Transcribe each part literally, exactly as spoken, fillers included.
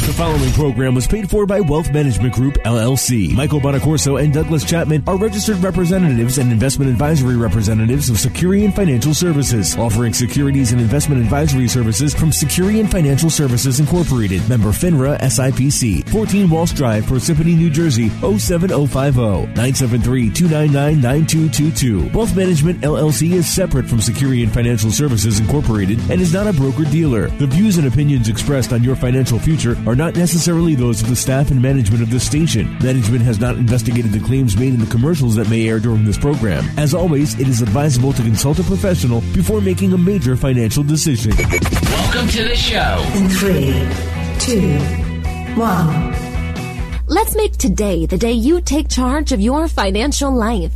The following program was paid for by Wealth Management Group, L L C. Michael Bonacorso and Douglas Chapman are registered representatives and investment advisory representatives of Securian Financial Services, offering securities and investment advisory services from Securian Financial Services Incorporated, member FINRA S I P C, fourteen Walsh Drive, Parsippany, New Jersey, oh seven oh five oh, nine seven three, two nine nine, nine two two two. Wealth Management L L C is separate from Securian Financial Services Incorporated and is not a broker-dealer. The views and opinions expressed on Your Financial Future are not necessarily those of the staff and management of this station. Management has not investigated the claims made in the commercials that may air during this program. As always, it is advisable to consult a professional before making a major financial decision. Welcome to the show. In three, two, one. Let's make today the day you take charge of your financial life.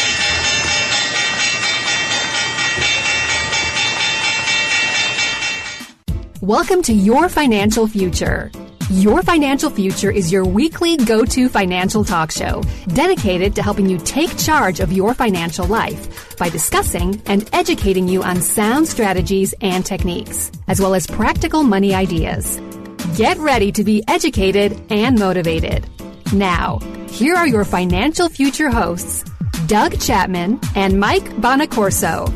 Welcome to Your Financial Future. Your Financial Future is your weekly go-to financial talk show dedicated to helping you take charge of your financial life by discussing and educating you on sound strategies and techniques, as well as practical money ideas. Get ready to be educated and motivated. Now, here are your Financial Future hosts, Doug Chapman and Mike Bonacorso.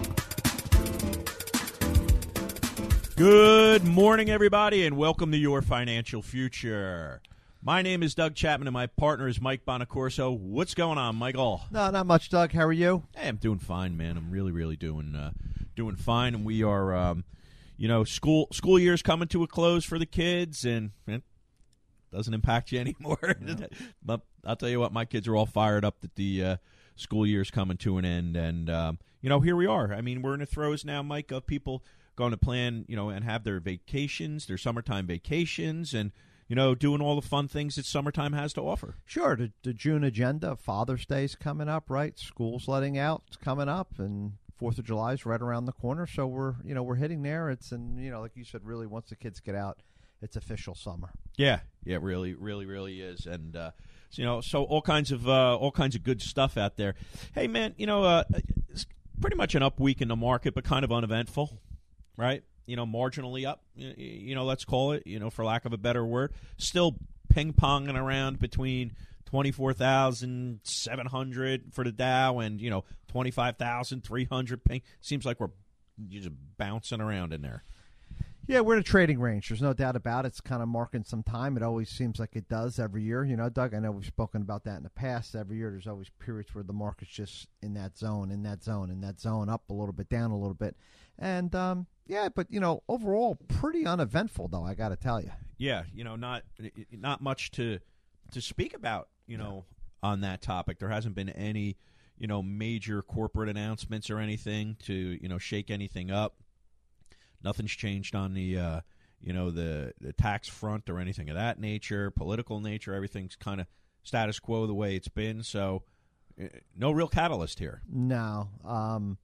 Good morning, everybody, and welcome to Your Financial Future. My name is Doug Chapman, and my partner is Mike Bonacorso. What's going on, Michael? No, not much, Doug. How are you? Hey, I'm doing fine, man. I'm really, really doing uh, doing fine, and we are, um, you know, school school year's coming to a close for the kids, and it doesn't impact you anymore. No. But I'll tell you what, my kids are all fired up that the uh, school year's coming to an end, and um, you know, here we are. I mean, we're in the throes now, Mike, of people going to plan, you know, and have their vacations, their summertime vacations, and, you know, doing all the fun things that summertime has to offer. Sure. The, the June agenda, Father's Day's coming up, right? School's letting out. It's coming up, and Fourth of July is right around the corner. So we're, you know, we're hitting there. It's, and you know, like you said, really, once the kids get out, it's official summer. Yeah, yeah, really, really, really is, and uh, so, you know, so all kinds of uh, all kinds of good stuff out there. Hey, man, you know, uh, it's pretty much an up week in the market, but kind of uneventful. Right, you know, marginally up, you know, let's call it, you know, for lack of a better word. Still ping-ponging around between twenty-four thousand seven hundred for the Dow and, you know, twenty-five thousand three hundred. Ping. Seems like we're just bouncing around in there. Yeah, we're in a trading range. There's no doubt about it. It's kind of marking some time. It always seems like it does every year. You know, Doug, I know we've spoken about that in the past. Every year there's always periods where the market's just in that zone, in that zone, in that zone, up a little bit, down a little bit. And, um, yeah, but, you know, overall pretty uneventful, though, I got to tell you. Yeah, you know, not not much to to speak about, you know, on that topic. There hasn't been any, you know, major corporate announcements or anything to, you know, shake anything up. Nothing's changed on the, uh, you know, the, the tax front or anything of that nature, political nature. Everything's kind of status quo the way it's been. So uh, no real catalyst here. No. Um,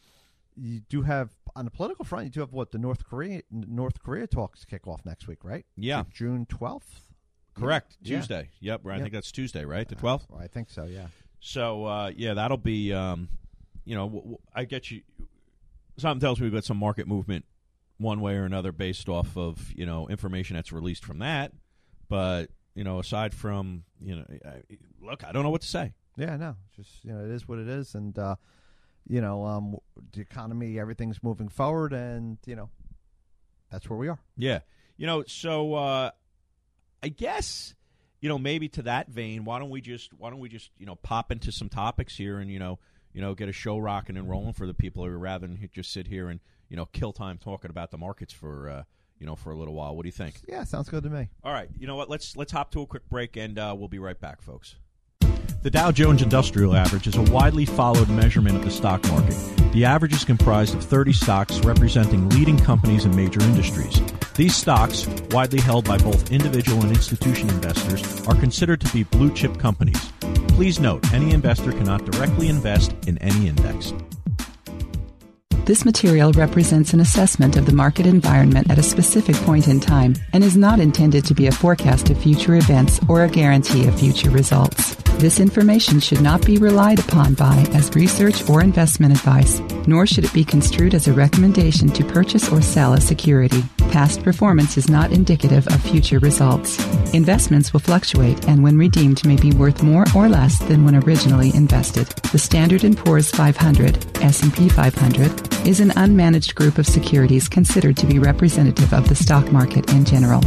you do have, on the political front, you do have, what, the North Korea North Korea talks kick off next week, right? Yeah. June twelfth? Correct. Yeah. Tuesday. Yep. I yep. think that's Tuesday, right? The twelfth? Uh, I think so, yeah. So, uh, yeah, that'll be, um, you know, w- w- I get you. Something tells me we've got some market movement one way or another based off of, you know, information that's released from that. But, you know, aside from, you know, I, look, I don't know what to say. Yeah, no, just, you know, it is what it is. And, uh, you know, um, the economy, everything's moving forward, and, you know, that's where we are. Yeah. You know, so uh, I guess, you know, maybe to that vein, why don't we just, why don't we just, you know, pop into some topics here and, you know, you know, get a show rocking and rolling for the people who rather than just sit here and, you know, kill time talking about the markets for, uh, you know, for a little while. What do you think? Yeah, sounds good to me. All right. You know what? Let's let's hop to a quick break, and uh, we'll be right back, folks. The Dow Jones Industrial Average is a widely followed measurement of the stock market. The average is comprised of thirty stocks representing leading companies in major industries. These stocks, widely held by both individual and institution investors, are considered to be blue-chip companies. Please note, any investor cannot directly invest in any index. This material represents an assessment of the market environment at a specific point in time and is not intended to be a forecast of future events or a guarantee of future results. This information should not be relied upon by as research or investment advice, nor should it be construed as a recommendation to purchase or sell a security. Past performance is not indicative of future results. Investments will fluctuate and when redeemed may be worth more or less than when originally invested. The Standard and Poor's five hundred, S and P five hundred, is an unmanaged group of securities considered to be representative of the stock market in general.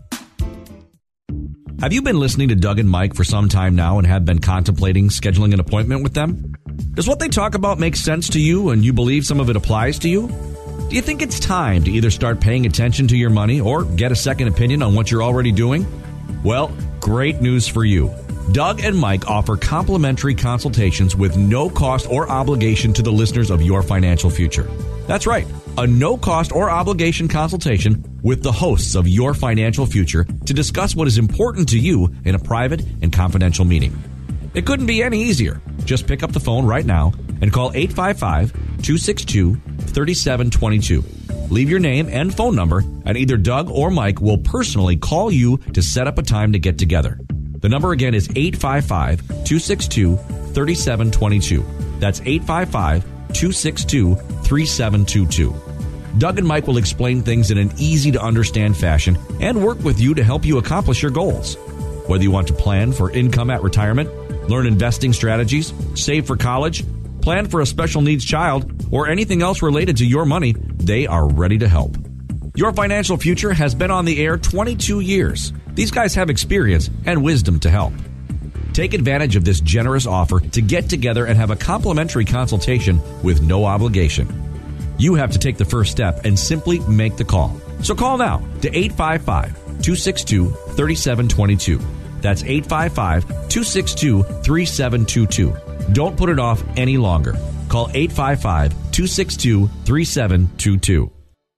Have you been listening to Doug and Mike for some time now and have been contemplating scheduling an appointment with them? Does what they talk about make sense to you and you believe some of it applies to you? Do you think it's time to either start paying attention to your money or get a second opinion on what you're already doing? Well, great news for you. Doug and Mike offer complimentary consultations with no cost or obligation to the listeners of Your Financial Future. That's right, a no cost or obligation consultation with the hosts of Your Financial Future to discuss what is important to you in a private and confidential meeting. It couldn't be any easier. Just pick up the phone right now and call eight five five, two six two, three seven two two. Leave your name and phone number, and either Doug or Mike will personally call you to set up a time to get together. The number again is eight five five, two six two, three seven two two. That's eight five five, two six two, three seven two two. Doug and Mike will explain things in an easy-to-understand fashion and work with you to help you accomplish your goals. Whether you want to plan for income at retirement, learn investing strategies, save for college, plan for a special needs child, or anything else related to your money, they are ready to help. Your Financial Future has been on the air twenty-two years. These guys have experience and wisdom to help. Take advantage of this generous offer to get together and have a complimentary consultation with no obligation. You have to take the first step and simply make the call. So call now to eight five five, two six two, three seven two two. That's eight five five, two six two, three seven two two. Don't put it off any longer. Call eight five five, two six two, three seven two two.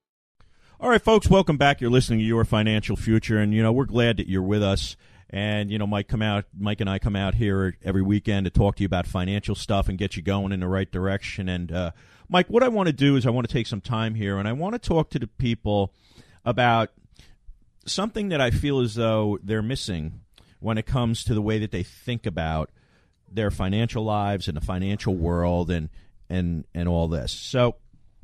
All right, folks, welcome back. You're listening to Your Financial Future, and, you know, we're glad that you're with us. And, you know, Mike come out, Mike and I come out here every weekend to talk to you about financial stuff and get you going in the right direction. And, uh, Mike, what I want to do is I want to take some time here, and I want to talk to the people about something that I feel as though they're missing when it comes to the way that they think about their financial lives and the financial world and and, and all this. So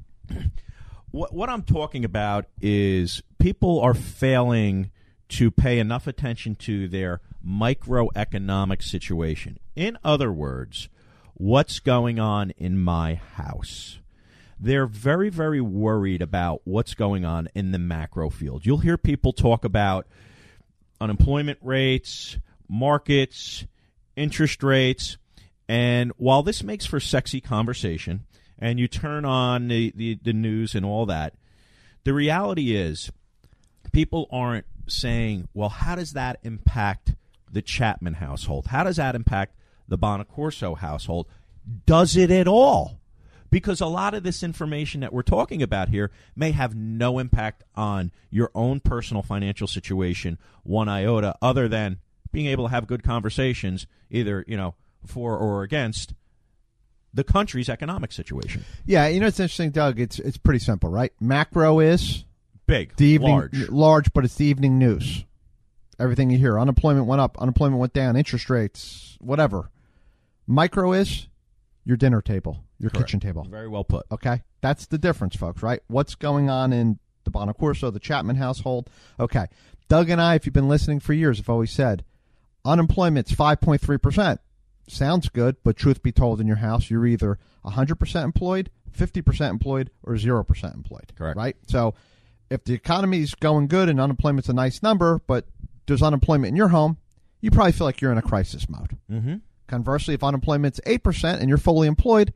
what what I'm talking about is people are failing to pay enough attention to their microeconomic situation. In other words, what's going on in my house? They're very, very worried about what's going on in the macro field. You'll hear people talk about unemployment rates, markets, interest rates, and while this makes for sexy conversation, and you turn on the, the, the news and all that, the reality is people aren't saying, well, how does that impact the Chapman household? How does that impact the Bonacorso household? Does it at all? Because a lot of this information that we're talking about here may have no impact on your own personal financial situation, one iota, other than being able to have good conversations, either, you know, for or against the country's economic situation. Yeah, you know, it's interesting, Doug. It's it's pretty simple, right? Macro is big, the evening, large, large, but it's the evening news. Everything you hear: unemployment went up, unemployment went down, interest rates, whatever. Micro is your dinner table, your Correct. kitchen table. Very well put. Okay, that's the difference, folks. Right? What's going on in the Bonacorso, the Chapman household? Okay, Doug and I, if you've been listening for years, have always said unemployment's five point three percent. Sounds good, but truth be told, in your house, you're either one hundred percent employed, fifty percent employed, or zero percent employed. Correct. Right? So if the economy's going good and unemployment's a nice number, but there's unemployment in your home, you probably feel like you're in a crisis mode. Mm-hmm. Conversely, if unemployment's eight percent and you're fully employed,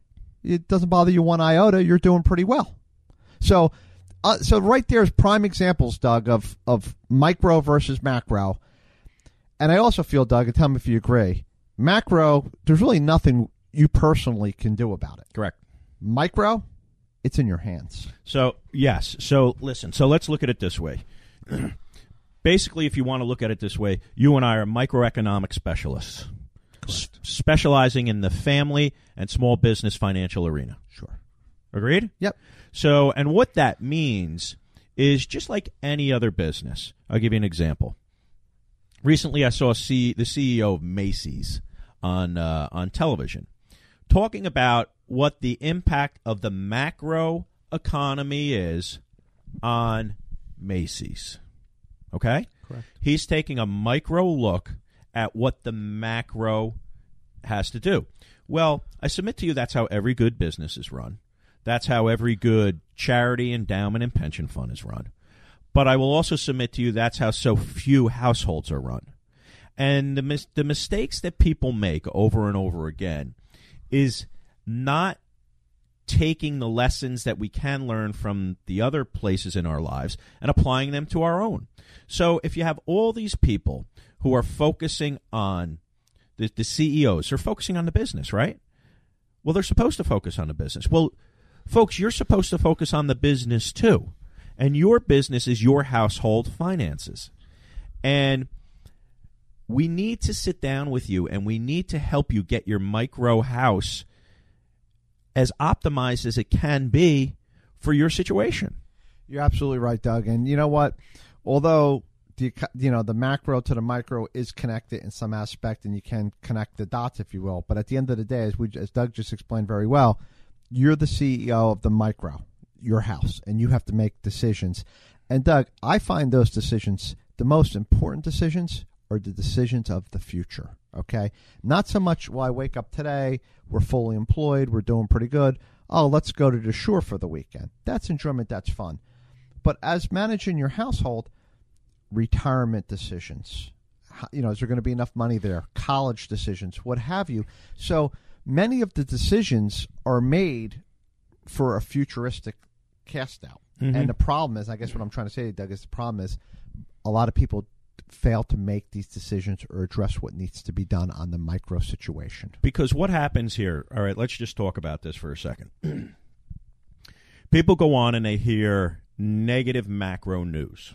it doesn't bother you one iota. You're doing pretty well. So uh, so right there is prime examples, Doug, of, of micro versus macro. And I also feel, Doug, and tell me if you agree, macro, there's really nothing you personally can do about it. Correct. Micro, it's in your hands. So, yes. So, listen. So, let's look at it this way. Basically, if you want to look at it this way, you and I are microeconomic specialists, s- specializing in the family and small business financial arena. Sure. Agreed? Yep. So, and what that means is just like any other business. I'll give you an example. Recently, I saw C, the C E O of Macy's on uh, on television talking about what the impact of the macro economy is on Macy's. Okay? Correct. He's taking a micro look at what the macro has to do. Well, I submit to you that's how every good business is run. That's how every good charity, endowment, and pension fund is run. But I will also submit to you that's how so few households are run. And the mis- the mistakes that people make over and over again is not taking the lessons that we can learn from the other places in our lives and applying them to our own. So if you have all these people who are focusing on the, the C E Os, they're focusing on the business, right? Well, they're supposed to focus on the business. Well, folks, you're supposed to focus on the business too. And your business is your household finances. And we need to sit down with you and we need to help you get your micro house as optimized as it can be for your situation. You're absolutely right, Doug. And you know what? Although the you know the macro to the micro is connected in some aspect, and you can connect the dots, if you will. But at the end of the day, as we as Doug just explained very well, you're the C E O of the micro, your house, and you have to make decisions. And Doug, I find those decisions, the most important decisions, are the decisions of the future. Okay, not so much, well, I wake up today, we're fully employed, we're doing pretty good. Oh, let's go to the shore for the weekend. That's enjoyment, that's fun. But as managing your household, retirement decisions, you know, is there going to be enough money there? College decisions, what have you. So many of the decisions are made for a futuristic cast out. Mm-hmm. And the problem is, I guess what I'm trying to say, Doug, is the problem is a lot of people fail to make these decisions or address what needs to be done on the micro situation. Because what happens here, all right, let's just talk about this for a second. People go on and they hear negative macro news.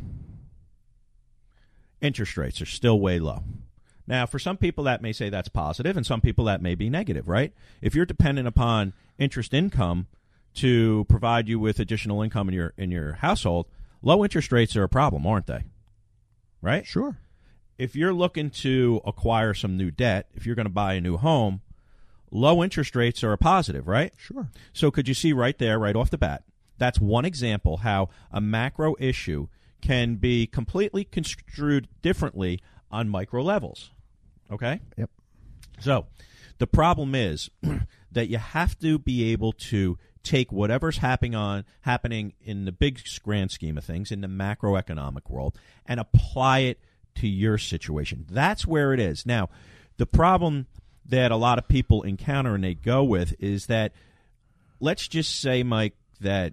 Interest rates are still way low. Now, for some people that may say that's positive, and some people that may be negative, right? If you're dependent upon interest income to provide you with additional income in your in your household, low interest rates are a problem, aren't they? Right? Sure. If you're looking to acquire some new debt, if you're going to buy a new home, low interest rates are a positive, right? Sure. So could you see right there, right off the bat, that's one example how a macro issue can be completely construed differently on micro levels. Okay? Yep. So the problem is that you have to be able to take whatever's happening on happening in the big grand scheme of things in the macroeconomic world and apply it to your situation. That's where it is. Now, the problem that a lot of people encounter and they go with is that, let's just say, Mike, that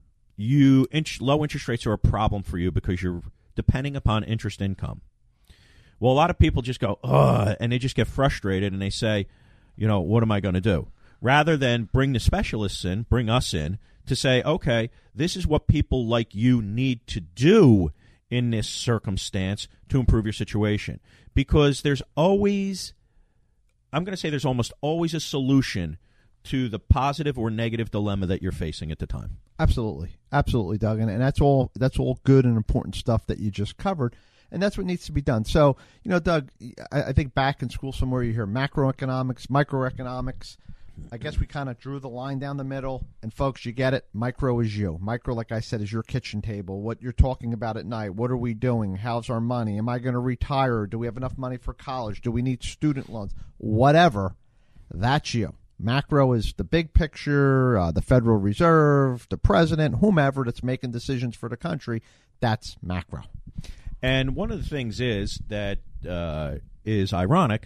you int- low interest rates are a problem for you because you're depending upon interest income. Well, a lot of people just go, ugh, and they just get frustrated and they say, you know, what am I going to do? Rather than bring the specialists in, bring us in to say, okay, this is what people like you need to do in this circumstance to improve your situation. Because there's always, I'm going to say there's almost always a solution to the positive or negative dilemma that you're facing at the time. Absolutely. Absolutely, Doug. And, and that's all that's all good and important stuff that you just covered. And that's what needs to be done. So, you know, Doug, I, I think back in school somewhere you hear macroeconomics, microeconomics. I guess we kind of drew the line down the middle. And, folks, you get it. Micro is you. Micro, like I said, is your kitchen table, what you're talking about at night. What are we doing? How's our money? Am I going to retire? Do we have enough money for college? Do we need student loans? Whatever, that's you. Macro is the big picture, uh, the Federal Reserve, the president, whomever that's making decisions for the country. That's macro. And one of the things is that uh, is ironic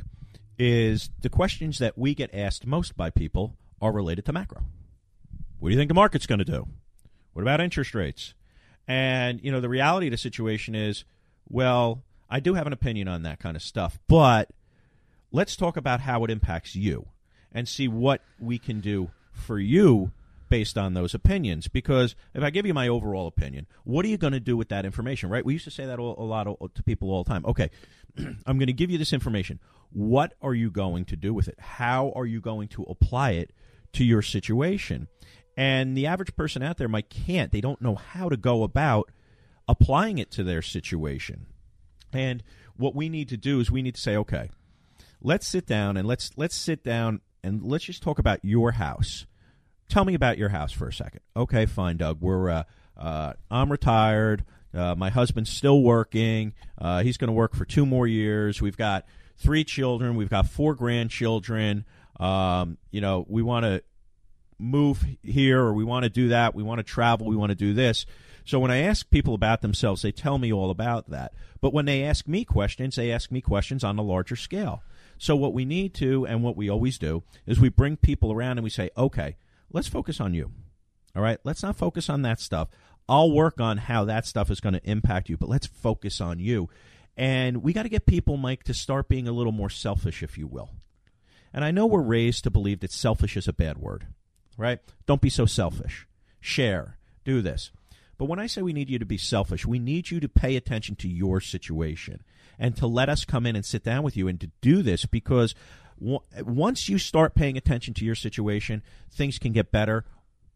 is the questions that we get asked most by people are related to macro. What do you think the market's going to do? What about interest rates? And, you know, the reality of the situation is, well, I do have an opinion on that kind of stuff, but let's talk about how it impacts you and see what we can do for you based on those opinions. Because if I give you my overall opinion, what are you going to do with that information, right? We used to say that a lot to people all the time. Okay, I'm going to give you this information. What are you going to do with it? How are you going to apply it to your situation? And the average person out there might can't. They don't know how to go about applying it to their situation. And what we need to do is we need to say, okay, let's sit down and let's let's sit down and let's just talk about your house. Tell me about your house for a second. Okay, fine, Doug. We're uh, uh, I'm retired. Uh, my husband's still working. Uh, he's going to work for two more years. We've got three children. We've got four grandchildren. Um, you know, we want to move here, or we want to do that. We want to travel. We want to do this. So when I ask people about themselves, they tell me all about that. But when they ask me questions, they ask me questions on a larger scale. So what we need to, and what we always do, is we bring people around and we say, okay, let's focus on you. All right? Let's not focus on that stuff. I'll work on how that stuff is going to impact you, but let's focus on you. And we got to get people, Mike, to start being a little more selfish, if you will. And I know we're raised to believe that selfish is a bad word, right? Don't be so selfish. Share. Do this. But when I say we need you to be selfish, we need you to pay attention to your situation and to let us come in and sit down with you and to do this, because w- once you start paying attention to your situation, things can get better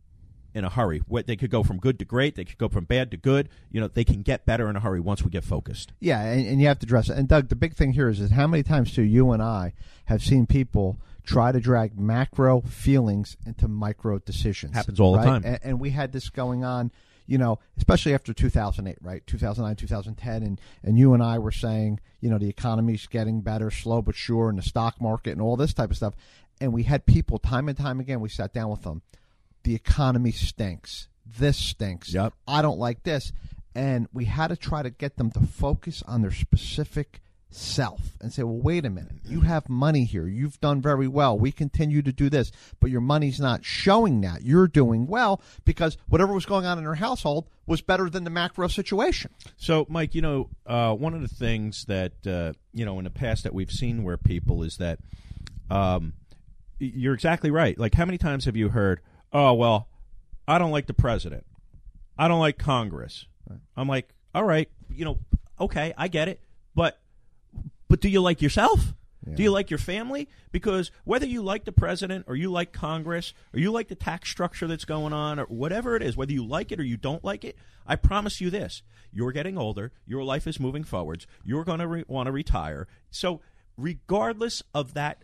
in a hurry. They could go from good to great. They could go from bad to good. You know, they can get better in a hurry once we get focused. Yeah, and, and you have to address it. And, Doug, the big thing here is, is how many times do you and I have seen people try to drag macro feelings into micro decisions? Happens all right? the time. And, and we had this going on, you know, especially after two thousand eight, right? two thousand nine, two thousand ten, and, and you and I were saying, you know, the economy's getting better, slow but sure, and the stock market and all this type of stuff. And we had people time and time again, we sat down with them. The economy stinks. This stinks. Yep. I don't like this. And we had to try to get them to focus on their specific self and say, well, wait a minute. You have money here. You've done very well. We continue to do this, but your money's not showing that. You're doing well because whatever was going on in your household was better than the macro situation. So, Mike, you know, uh, one of the things that, uh, you know, in the past that we've seen where people is that um, you're exactly right. Like, how many times have you heard, oh, well, I don't like the president. I don't like Congress. Right. I'm like, all right, you know, okay, I get it. But but do you like yourself? Yeah. Do you like your family? Because whether you like the president or you like Congress or you like the tax structure that's going on or whatever it is, whether you like it or you don't like it, I promise you this. You're getting older. Your life is moving forwards. You're going to re- want to retire. So regardless of that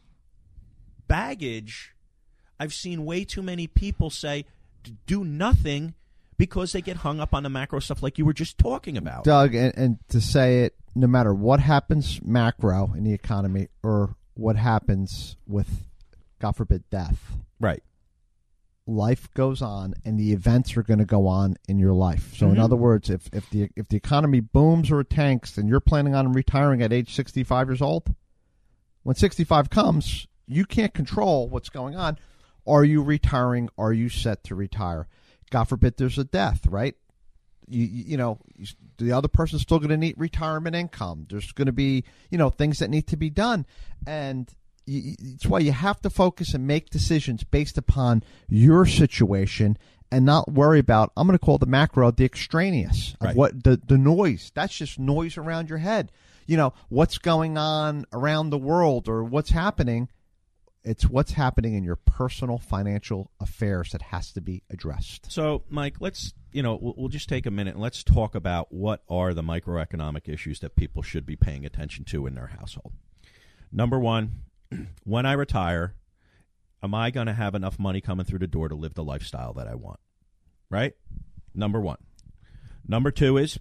baggage, I've seen way too many people say do nothing because they get hung up on the macro stuff like you were just talking about. Doug, and, and to say it, no matter what happens macro in the economy or what happens with, God forbid, death. Right. Life goes on, and the events are going to go on in your life. So, mm-hmm. in other words, if, if the if the economy booms or tanks and you're planning on retiring at age sixty-five years old, when sixty-five comes, you can't control what's going on. Are you retiring? Are you set to retire? God forbid there's a death, right? You, you know, the other person's still going to need retirement income. There's going to be, you know, things that need to be done. And you, it's why you have to focus and make decisions based upon your situation and not worry about, I'm going to call the macro the extraneous, of right. what the, the noise. That's just noise around your head. You know, what's going on around the world or what's happening. It's what's happening in your personal financial affairs that has to be addressed. So, Mike, let's, you know, we'll, we'll just take a minute and let's talk about what are the microeconomic issues that people should be paying attention to in their household. Number one, when I retire, am I going to have enough money coming through the door to live the lifestyle that I want? Right? Number one. Number two is,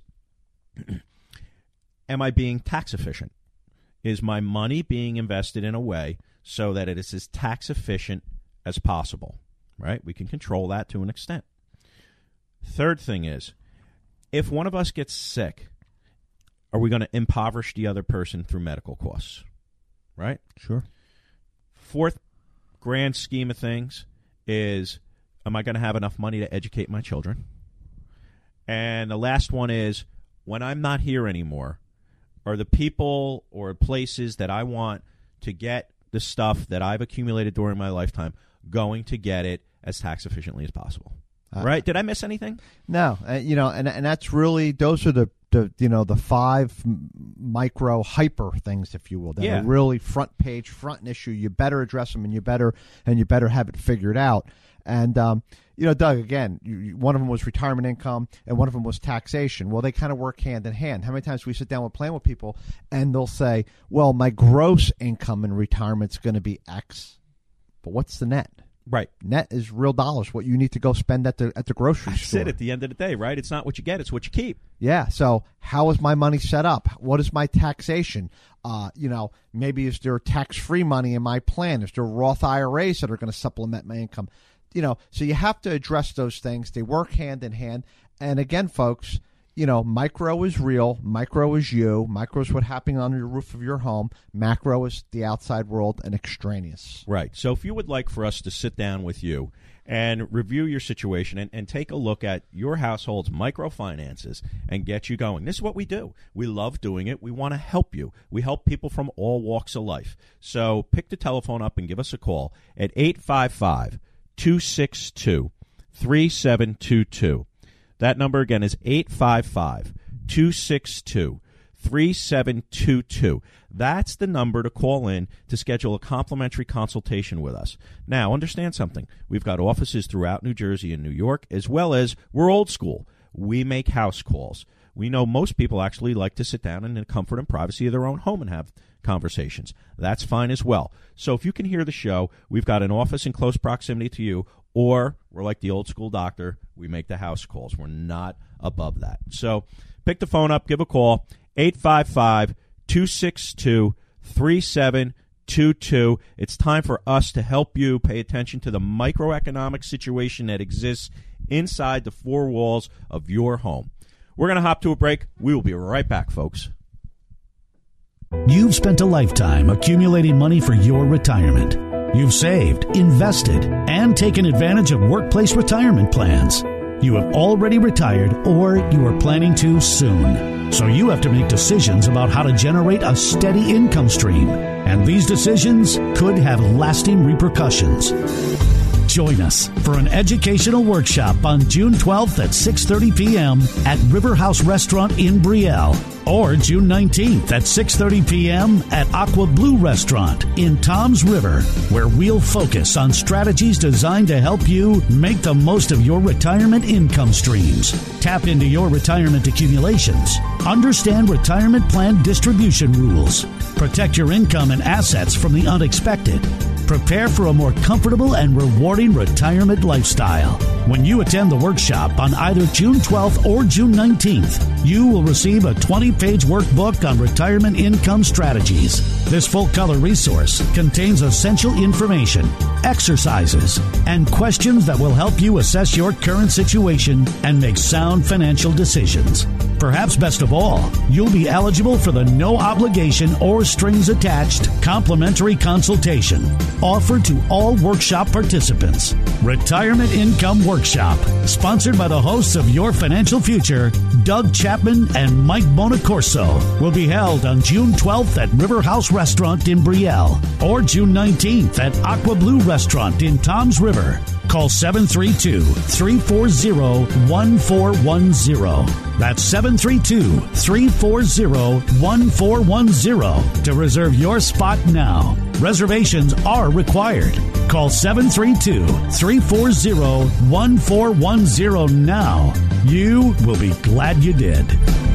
am I being tax efficient? Is my money being invested in a way so that it is as tax efficient as possible, right? We can control that to an extent. Third thing is, if one of us gets sick, are we going to impoverish the other person through medical costs, right? Sure. Fourth grand scheme of things is, am I going to have enough money to educate my children? And the last one is, when I'm not here anymore, are the people or places that I want to get the stuff that I've accumulated during my lifetime going to get it as tax efficiently as possible? Uh, right? Did I miss anything? No. Uh, you know, and and that's really, those are the, the you know, the five micro hyper things, if you will, that yeah. are really front page, front issue. You better address them and you better, and you better have it figured out. And, um, you know, Doug, again, you, you, one of them was retirement income and one of them was taxation. Well, they kind of work hand in hand. How many times we sit down with plan with people and they'll say, well, my gross income in retirement's going to be X, but what's the net? Right. Net is real dollars, what you need to go spend at the at the grocery That's store. it at the end of the day, right? It's not what you get, it's what you keep. Yeah. So how is my money set up? What is my taxation? Uh, you know, maybe is there tax-free money in my plan? Is there Roth I R As that are going to supplement my income? You know, so you have to address those things. They work hand in hand. And again, folks, you know, micro is real. Micro is you. Micro is what happening under the roof of your home. Macro is the outside world and extraneous. Right. So if you would like for us to sit down with you and review your situation and, and take a look at your household's microfinances and get you going, this is what we do. We love doing it. We want to help you. We help people from all walks of life. So pick the telephone up and give us a call at eight five five, two six two, three seven two two. That number again is eight five five, two six two, three seven two two. That's the number to call in to schedule a complimentary consultation with us. Now, understand something. We've got offices throughout New Jersey and New York, as well as we're old school. We make house calls. We know most people actually like to sit down in the comfort and privacy of their own home and have conversations. That's fine as well. So if you can hear the show, we've got an office in close proximity to you, or we're like the old school doctor, we make the house calls. We're not above that. So pick the phone up, give a call, eight five five, two six two, three seven two two. It's time for us to help you pay attention to the microeconomic situation that exists inside the four walls of your home. We're going to hop to a break. We will be right back, folks. You've spent a lifetime accumulating money for your retirement. You've saved, invested, and taken advantage of workplace retirement plans. You have already retired or you are planning to soon. So you have to make decisions about how to generate a steady income stream. And these decisions could have lasting repercussions. Join us for an educational workshop on June twelfth at six thirty p.m. at River House Restaurant in Brielle, or June nineteenth at six thirty p.m. at Aqua Blue Restaurant in Toms River, where we'll focus on strategies designed to help you make the most of your retirement income streams. Tap into your retirement accumulations. Understand retirement plan distribution rules. Protect your income and assets from the unexpected. Prepare for a more comfortable and rewarding retirement lifestyle. When you attend the workshop on either June twelfth or June nineteenth, you will receive a twenty-page workbook on retirement income strategies. This full-color resource contains essential information, exercises, and questions that will help you assess your current situation and make sound financial decisions. Perhaps best of all, you'll be eligible for the no-obligation or strings-attached complimentary consultation offered to all workshop participants. Retirement Income Workshop, sponsored by the hosts of Your Financial Future, Doug Chapman and Mike Bonacorso, will be held on June twelfth at River House Restaurant in Brielle, or June nineteenth at Aqua Blue Restaurant in Toms River. Call seven three two, three four zero, one four one zero. That's seven three two, three four zero, one four one zero to reserve your spot now. Reservations are required. Call seven three two, three four zero, one four one zero now. You will be glad you did.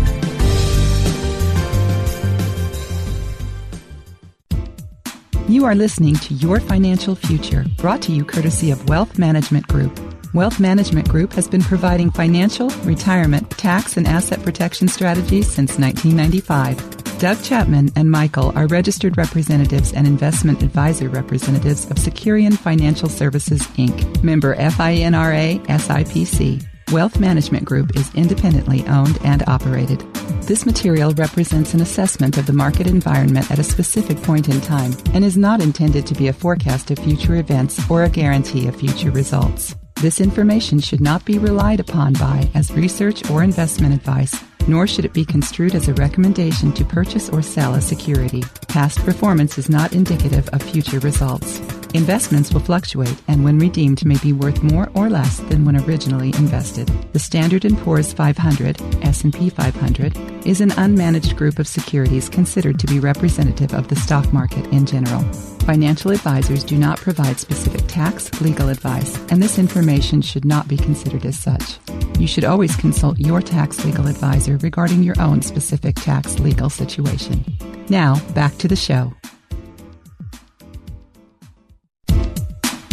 You are listening to Your Financial Future, brought to you courtesy of Wealth Management Group. Wealth Management Group has been providing financial, retirement, tax, and asset protection strategies since nineteen ninety-five. Doug Chapman and Michael are registered representatives and investment advisor representatives of Securian Financial Services, Incorporated, member FINRA S I P C. Wealth Management Group is independently owned and operated. This material represents an assessment of the market environment at a specific point in time and is not intended to be a forecast of future events or a guarantee of future results. This information should not be relied upon by as research or investment advice, nor should it be construed as a recommendation to purchase or sell a security. Past performance is not indicative of future results. Investments will fluctuate and when redeemed may be worth more or less than when originally invested. The Standard and Poor's five hundred, S and P five hundred, is an unmanaged group of securities considered to be representative of the stock market in general. Financial advisors do not provide specific tax, legal advice, and this information should not be considered as such. You should always consult your tax legal advisor regarding your own specific tax legal situation. Now, back to the show. All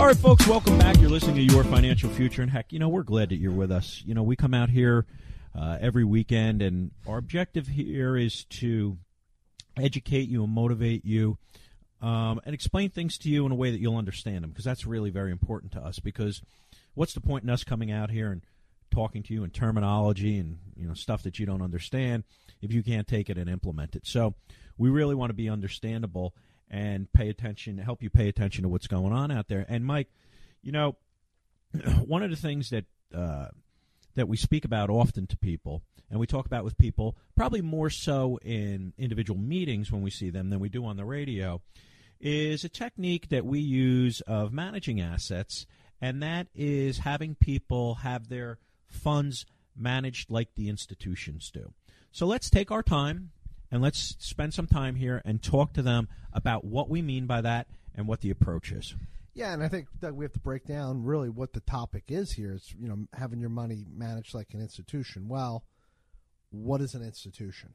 All right, folks, welcome back. You're listening to Your Financial Future. And, heck, you know, we're glad that you're with us. You know, we come out here uh, every weekend, and our objective here is to educate you and motivate you um, and explain things to you in a way that you'll understand them, because that's really very important to us. Because what's the point in us coming out here and talking to you in terminology and, you know, stuff that you don't understand if you can't take it and implement it? So we really want to be understandable and pay attention, help you pay attention to what's going on out there. And, Mike, you know, one of the things that uh, that we speak about often to people, and we talk about with people, probably more so in individual meetings when we see them than we do on the radio, is a technique that we use of managing assets, and that is having people have their funds managed like the institutions do. So let's take our time and let's spend some time here and talk to them about what we mean by that and what the approach is. Yeah, and I think that we have to break down really what the topic is here. It's, you know, having your money managed like an institution. Well, what is an institution?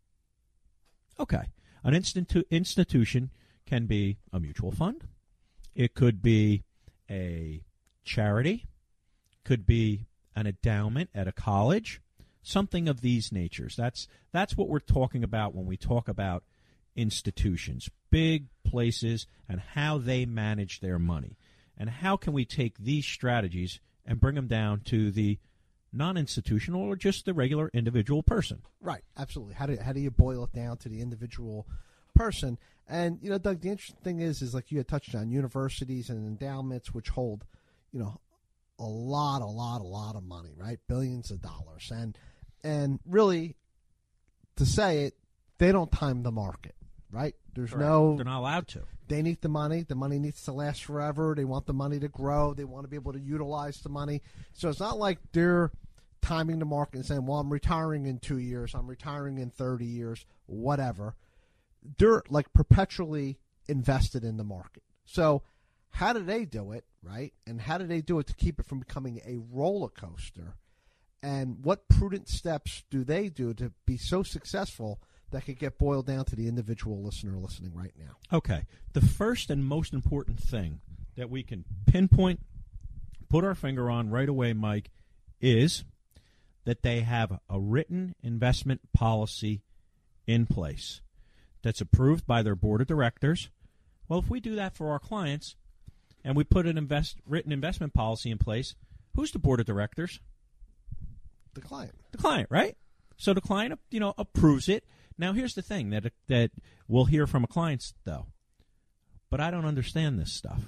Okay. An institu- institution can be a mutual fund. It could be a charity. Could be an endowment at a college. Something of these natures. That's that's what we're talking about when we talk about institutions, big places, and how they manage their money. And how can we take these strategies and bring them down to the non-institutional or just the regular individual person? Right, absolutely. How do how do you boil it down to the individual person? And, you know, Doug, the interesting thing is, is like you had touched on, universities and endowments, which hold, you know, a lot, a lot, a lot of money, right? Billions of dollars. And And really, to say it, they don't time the market, right? There's Correct. no... They're not allowed to. They need the money. The money needs to last forever. They want the money to grow. They want to be able to utilize the money. So it's not like they're timing the market and saying, well, I'm retiring in two years. I'm retiring in thirty years, whatever. They're like perpetually invested in the market. So how do they do it, right? And how do they do it to keep it from becoming a roller coaster? And what prudent steps do they do to be so successful that could get boiled down to the individual listener listening right now? Okay. The first and most important thing that we can pinpoint, put our finger on right away, Mike, is that they have a written investment policy in place that's approved by their board of directors. Well, if we do that for our clients and we put an invest, written investment policy in place, who's the board of directors? The client. The client, right? So the client, you know, approves it. Now, here's the thing that that we'll hear from a client, though. But I don't understand this stuff.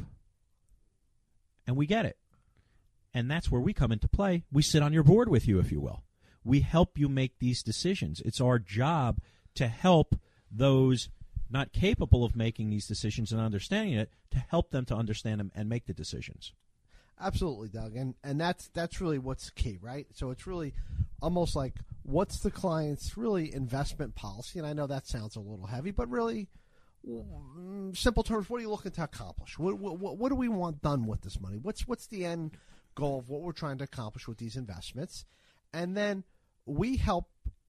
And we get it. And that's where we come into play. We sit on your board with you, if you will. We help you make these decisions. It's our job to help those not capable of making these decisions and understanding it, to help them to understand them and make the decisions. Absolutely, Doug, and and that's that's really what's key, right? So it's really almost like, what's the client's really investment policy? And I know that sounds a little heavy, but really, simple terms, what are you looking to accomplish? What what, what do we want done with this money? What's what's the end goal of what we're trying to accomplish with these investments? And then we help.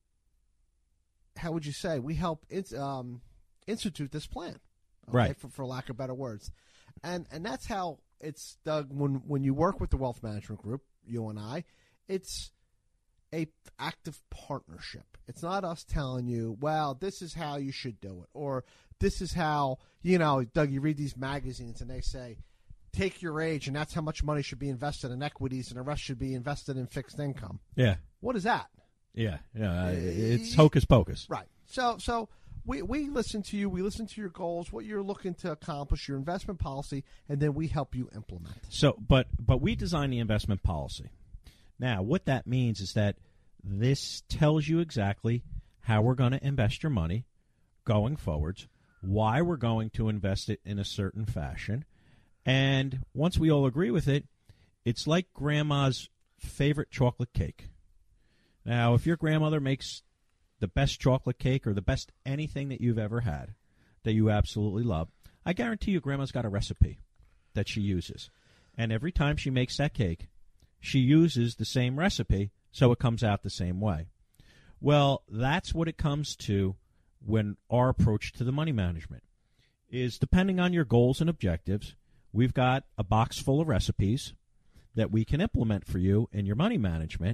How would you say we help it, um, institute this plan, okay, right? For, for lack of better words, and and that's how. It's, Doug, when when you work with the Wealth Management Group, you and I, it's a active partnership. It's not us telling you, well, this is how you should do it, or this is how, you know, Doug, you read these magazines and they say, take your age and that's how much money should be invested in equities and the rest should be invested in fixed income. Yeah. What is that? Yeah, yeah, it's hocus pocus. Right. So, so we we listen to you. We listen to your goals, what you're looking to accomplish, your investment policy, and then we help you implement. So, but but we design the investment policy. Now, what that means is that this tells you exactly how we're going to invest your money going forwards, why we're going to invest it in a certain fashion, and once we all agree with it, it's like grandma's favorite chocolate cake. Now, if your grandmother makes the best chocolate cake or the best anything that you've ever had that you absolutely love, I guarantee you grandma's got a recipe that she uses. And every time she makes that cake, she uses the same recipe, so it comes out the same way. Well, that's what it comes to when our approach to the money management is, depending on your goals and objectives, we've got a box full of recipes that we can implement for you in your money management.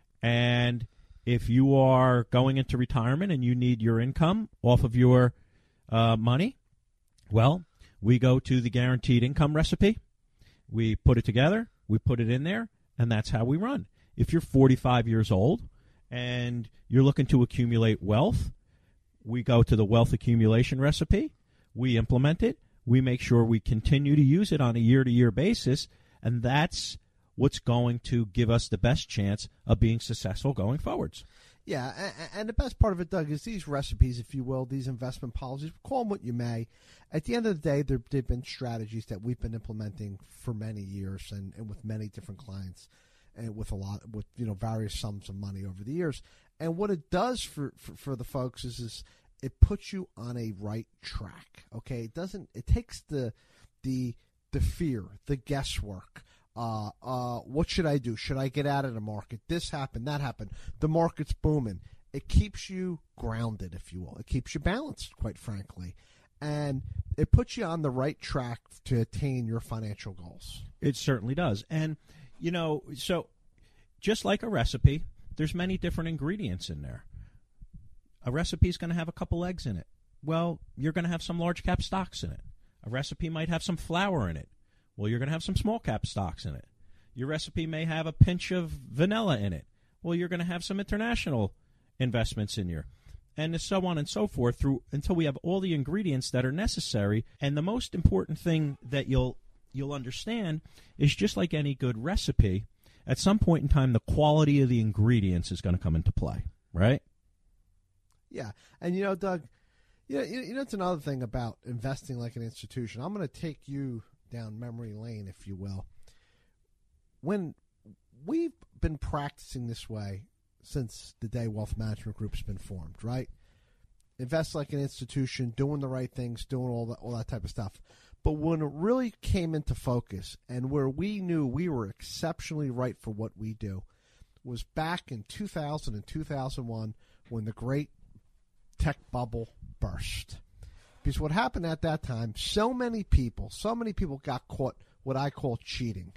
And if you are going into retirement and you need your income off of your uh, money, well, we go to the guaranteed income recipe. We put it together, we put it in there, and that's how we run. If you're forty-five years old and you're looking to accumulate wealth, we go to the wealth accumulation recipe. We implement it. We make sure we continue to use it on a year-to-year basis, and that's what's going to give us the best chance of being successful going forwards. Yeah, and the best part of it, Doug, is these recipes, if you will, these investment policies, call them what you may. At the end of the day, they've been strategies that we've been implementing for many years and, and with many different clients and with a lot, with, you know, various sums of money over the years. And what it does for, for, for the folks is, is it puts you on a right track, okay? It doesn't, it takes the, the, the fear, the guesswork. Uh, uh, what should I do? Should I get out of the market? This happened, that happened. The market's booming. It keeps you grounded, if you will. It keeps you balanced, quite frankly. And it puts you on the right track to attain your financial goals. It certainly does. And, you know, so just like a recipe, there's many different ingredients in there. A recipe is going to have a couple eggs in it. Well, you're going to have some large cap stocks in it. A recipe might have some flour in it. Well, you're going to have some small cap stocks in it. Your recipe may have a pinch of vanilla in it. Well, you're going to have some international investments in your, and so on and so forth through until we have all the ingredients that are necessary. And the most important thing that you'll you'll understand is just like any good recipe, at some point in time, the quality of the ingredients is going to come into play, right? Yeah, and you know, Doug, you know, you know, it's another thing about investing like an institution. I'm going to take you down memory lane, if you will. When we've been practicing this way since the day Wealth Management Group's been formed, right? Invest like an institution, doing the right things, doing all that, all that type of stuff. But when it really came into focus and where we knew we were exceptionally right for what we do was back in two thousand and two thousand one when the great tech bubble burst. Because what happened at that time, so many people, so many people got caught what I call cheating,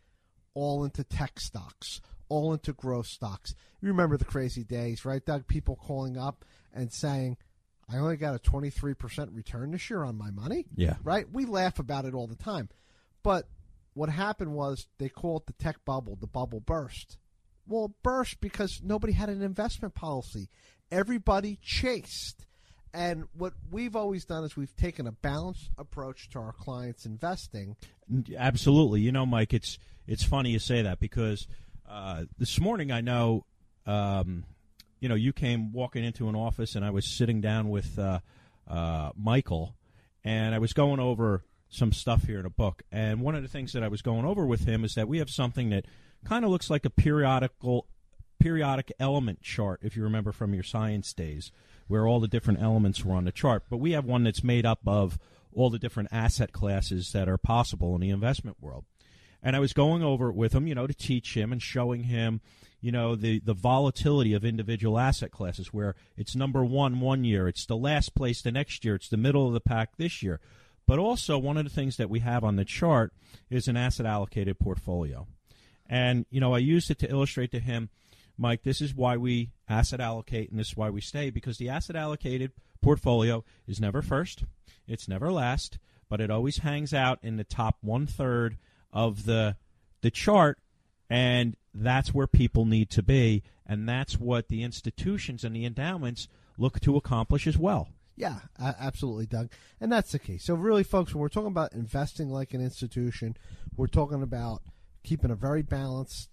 all into tech stocks, all into growth stocks. You remember the crazy days, right, Doug? People calling up and saying, I only got a twenty-three percent return this year on my money. Yeah. Right? We laugh about it all the time. But what happened was they call it the tech bubble. The bubble burst. Well, it burst because nobody had an investment policy. Everybody chased. And what we've always done is we've taken a balanced approach to our clients' investing. Absolutely. You know, Mike, it's it's funny you say that because uh, this morning I know, um, you know, you came walking into an office and I was sitting down with uh, uh, Michael and I was going over some stuff here in a book. And one of the things that I was going over with him is that we have something that kind of looks like a periodical periodic element chart, if you remember from your science days, where all the different elements were on the chart. But we have one that's made up of all the different asset classes that are possible in the investment world. And I was going over it with him, you know, to teach him and showing him, you know, the, the volatility of individual asset classes, where it's number one one year, it's the last place the next year, it's the middle of the pack this year. But also one of the things that we have on the chart is an asset allocated portfolio. And, you know, I used it to illustrate to him, Mike, this is why we asset allocate and this is why we stay, because the asset allocated portfolio is never first, it's never last, but it always hangs out in the top one-third of the the chart, and that's where people need to be, and that's what the institutions and the endowments look to accomplish as well. Yeah, absolutely, Doug. And that's the key. So really, folks, when we're talking about investing like an institution, we're talking about keeping a very balanced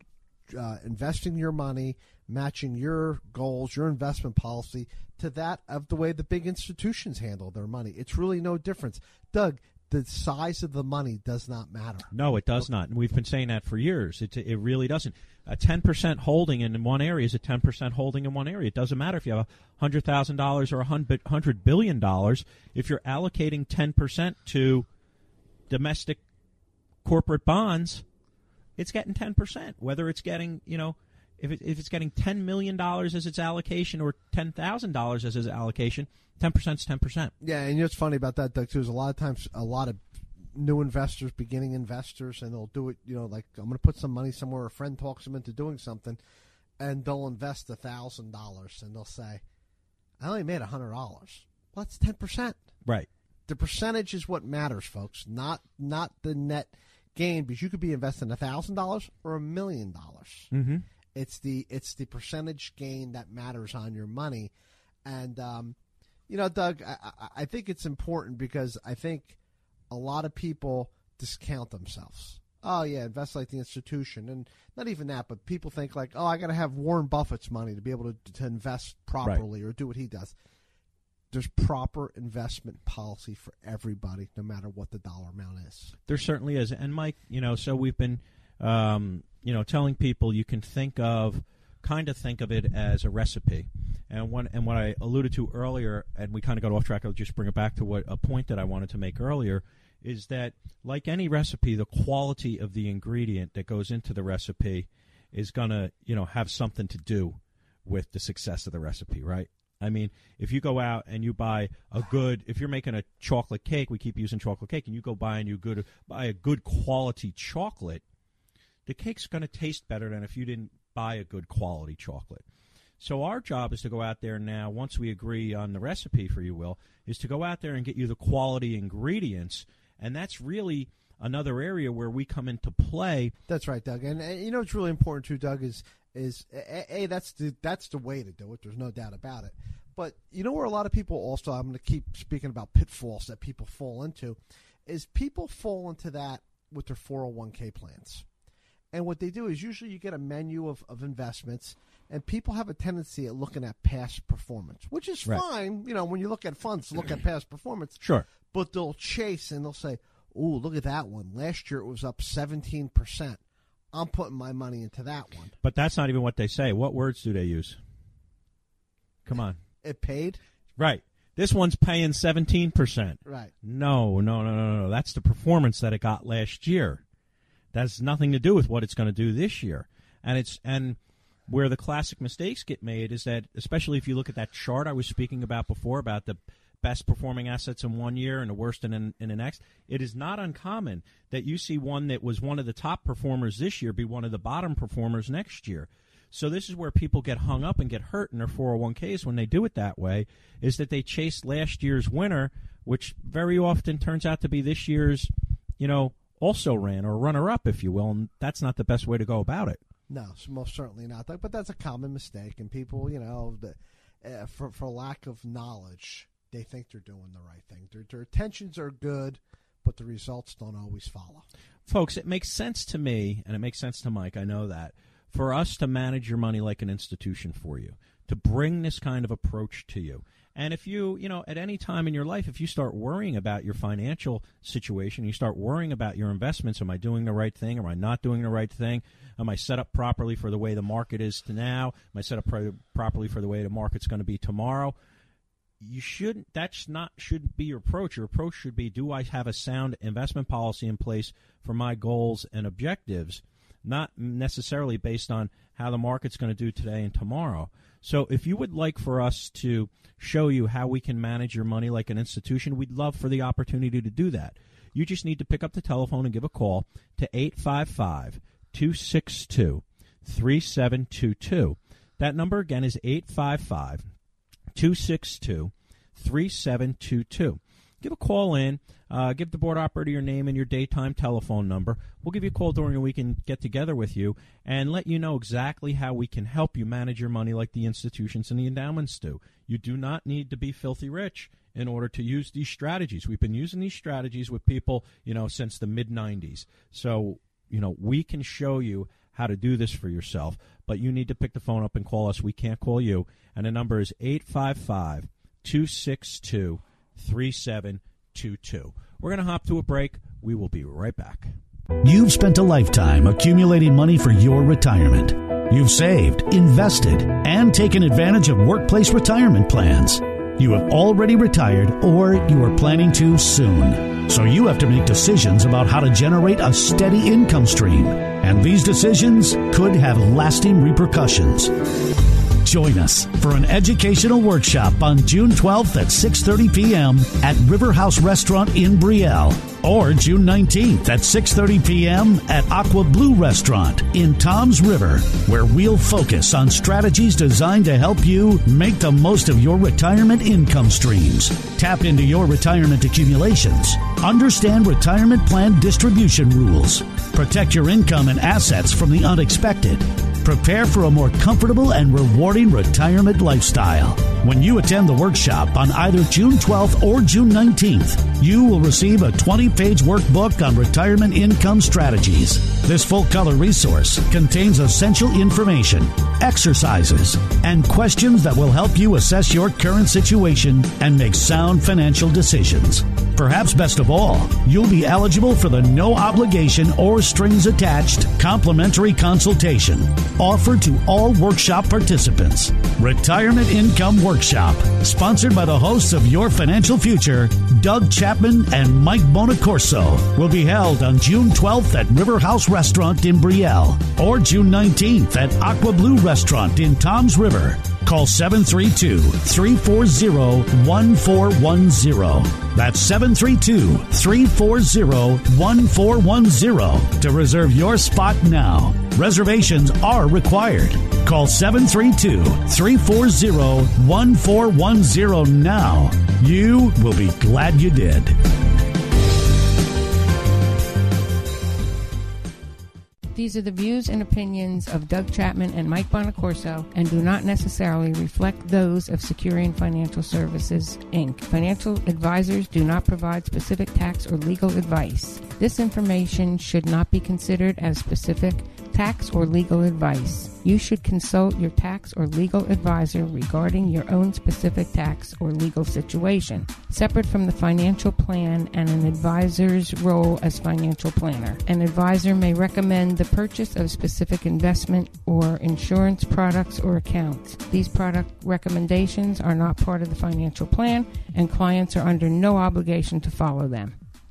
Uh, investing your money, matching your goals, your investment policy to that of the way the big institutions handle their money. It's really no difference. Doug, the size of the money does not matter. No, it does not. And we've been saying that for years. It, it really doesn't. A ten percent holding in one area is a ten percent holding in one area. It doesn't matter if you have one hundred thousand dollars or one hundred billion dollars. If you're allocating ten percent to domestic corporate bonds, it's getting ten percent, whether it's getting, you know, if, it, if it's getting ten million dollars as its allocation or ten thousand dollars as its allocation, ten percent is ten percent. Yeah, and you know what's funny about that, Doug, too, is a lot of times, a lot of new investors, beginning investors, and they'll do it, you know, like I'm going to put some money somewhere. A friend talks them into doing something, and they'll invest one thousand dollars, and they'll say, I only made one hundred dollars. Well, that's ten percent. Right. The percentage is what matters, folks, not not the net gain, because you could be investing one thousand dollars or a million dollars. Mm-hmm. It's the it's the percentage gain that matters on your money. And, um, you know, Doug, I, I think it's important because I think a lot of people discount themselves. Oh, yeah, invest like the institution. And not even that, but people think like, oh, I got to have Warren Buffett's money to be able to, to invest properly right. or do what he does. There's proper investment policy for everybody, no matter what the dollar amount is. There certainly is. And, Mike, you know, so we've been, um, you know, telling people you can think of, kind of think of it as a recipe. And when, and what I alluded to earlier, and we kind of got off track, I'll just bring it back to what a point that I wanted to make earlier, is that like any recipe, the quality of the ingredient that goes into the recipe is going to, you know, have something to do with the success of the recipe, right? I mean, if you go out and you buy a good, if you're making a chocolate cake, we keep using chocolate cake, and you go buy and you good buy a good quality chocolate, the cake's going to taste better than if you didn't buy a good quality chocolate. So our job is to go out there now, once we agree on the recipe, for you will, is to go out there and get you the quality ingredients, and that's really another area where we come into play. That's right, Doug. And, and you know what's really important too, Doug, is is a, a that's the that's the way to do it. There's no doubt about it. But you know where a lot of people also, I'm going to keep speaking about pitfalls that people fall into, is people fall into that with their four oh one k plans. And what they do is usually you get a menu of, of investments, and people have a tendency at looking at past performance, which is right. fine. You know, when you look at funds, look at past performance. Sure. But they'll chase and they'll say, ooh, look at that one. Last year it was up seventeen percent. I'm putting my money into that one. But that's not even what they say. What words do they use? Come on. It paid? Right. This one's paying seventeen percent. Right. No, no, no, no, no. That's the performance that it got last year. That has nothing to do with what it's going to do this year. And it's and where the classic mistakes get made is that, especially if you look at that chart I was speaking about before about the best performing assets in one year and the worst in, in, in the next, it is not uncommon that you see one that was one of the top performers this year be one of the bottom performers next year. So this is where people get hung up and get hurt in their four oh one k's when they do it that way, is that they chase last year's winner, which very often turns out to be this year's, you know, also ran or runner-up, if you will, and that's not the best way to go about it. No, most certainly not. But that's a common mistake, and people, you know, the, uh, for for lack of knowledge, they think they're doing the right thing. Their, their intentions are good, but the results don't always follow. Folks, it makes sense to me, and it makes sense to Mike, I know that, for us to manage your money like an institution for you, to bring this kind of approach to you. And if you, you know, at any time in your life, if you start worrying about your financial situation, you start worrying about your investments, am I doing the right thing? Am I not doing the right thing? Am I set up properly for the way the market is to now? Am I set up pro- properly for the way the market's going to be tomorrow? You shouldn't, that's not, shouldn't be your approach. Your approach should be, do I have a sound investment policy in place for my goals and objectives? Not necessarily based on how the market's going to do today and tomorrow. So if you would like for us to show you how we can manage your money like an institution, we'd love for the opportunity to do that. You just need to pick up the telephone and give a call to eight five five, two six two, three seven two two. That number again is eight five five, two six two, three seven two two. Give a call in. Uh, give the board operator your name and your daytime telephone number. We'll give you a call during the week and get together with you and let you know exactly how we can help you manage your money like the institutions and the endowments do. You do not need to be filthy rich in order to use these strategies. We've been using these strategies with people, you know, since the mid nineties. So, you know, we can show you how to do this for yourself, but you need to pick the phone up and call us. We can't call you. And the number is eight five five, two six two, three seven two two. We're going to hop to a break. We will be right back. You've spent a lifetime accumulating money for your retirement. You've saved, invested, and taken advantage of workplace retirement plans. You have already retired or you are planning to soon. So you have to make decisions about how to generate a steady income stream. And these decisions could have lasting repercussions. Join us for an educational workshop on June twelfth at six thirty p.m. at River House Restaurant in Brielle. or June nineteenth at six thirty p.m. at Aqua Blue Restaurant in Toms River, where we'll focus on strategies designed to help you make the most of your retirement income streams. Tap into your retirement accumulations. Understand retirement plan distribution rules. Protect your income and assets from the unexpected. Prepare for a more comfortable and rewarding retirement lifestyle. When you attend the workshop on either June twelfth or June nineteenth, you will receive a twenty-page workbook on retirement income strategies. This full-color resource contains essential information, exercises, and questions that will help you assess your current situation and make sound financial decisions. Perhaps best of all, you'll be eligible for the no obligation or strings attached complimentary consultation offered to all workshop participants. Retirement Income Workshop, sponsored by the hosts of Your Financial Future, Doug Chapman and Mike Bonacorso, will be held on June twelfth at River House Restaurant in Brielle or June nineteenth at Aqua Blue Restaurant in Toms River. Call seven three two, three four zero, one four one zero. That's seven three two, three four zero, one four one zero to reserve your spot now. Reservations are required. Call seven three two, three four zero, one four one zero now. You will be glad you did. These are the views and opinions of Doug Chapman and Mike Bonacorso and do not necessarily reflect those of Securian Financial Services, Incorporated. Financial advisors do not provide specific tax or legal advice. This information should not be considered as specific tax or legal advice. You should consult your tax or legal advisor regarding your own specific tax or legal situation, separate from the financial plan and an advisor's role as financial planner. An advisor may recommend the purchase of specific investment or insurance products or accounts. These product recommendations are not part of the financial plan, and clients are under no obligation to follow them.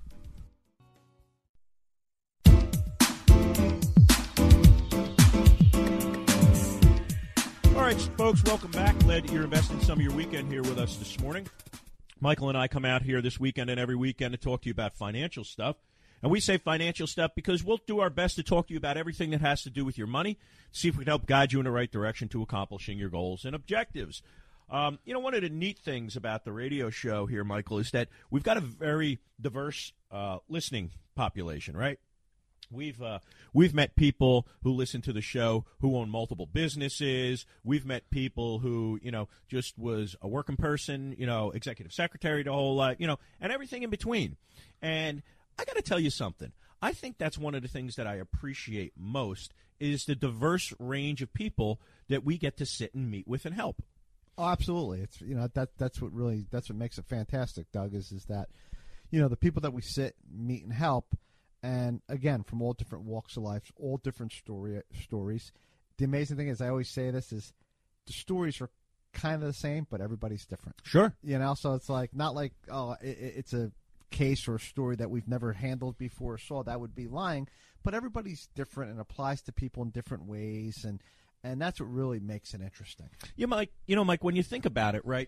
All right, folks, welcome back. Glad that you're investing some of your weekend here with us this morning. Michael and I come out here this weekend and every weekend to talk to you about financial stuff. And we say financial stuff because we'll do our best to talk to you about everything that has to do with your money, see if we can help guide you in the right direction to accomplishing your goals and objectives. Um, you know, one of the neat things about the radio show here, Michael, is that we've got a very diverse uh, listening population, right? We've uh, we've met people who listen to the show who own multiple businesses. We've met people who, you know, just was a working person, you know, executive secretary the whole life, you know, and everything in between. And I got to tell you something. I think that's one of the things that I appreciate most is the diverse range of people that we get to sit and meet with and help. Oh, absolutely. It's you know that that's what really that's what makes it fantastic, Doug, is is that you know the people that we sit, meet, and help. And, again, from all different walks of life, all different story stories. The amazing thing is, I always say this, is the stories are kind of the same, but everybody's different. Sure. You know, so it's like, not like, oh, it, it's a case or a story that we've never handled before or saw. That would be lying. But everybody's different and applies to people in different ways, and, and that's what really makes it interesting. Yeah, Mike, you know, Mike, when you think about it, right,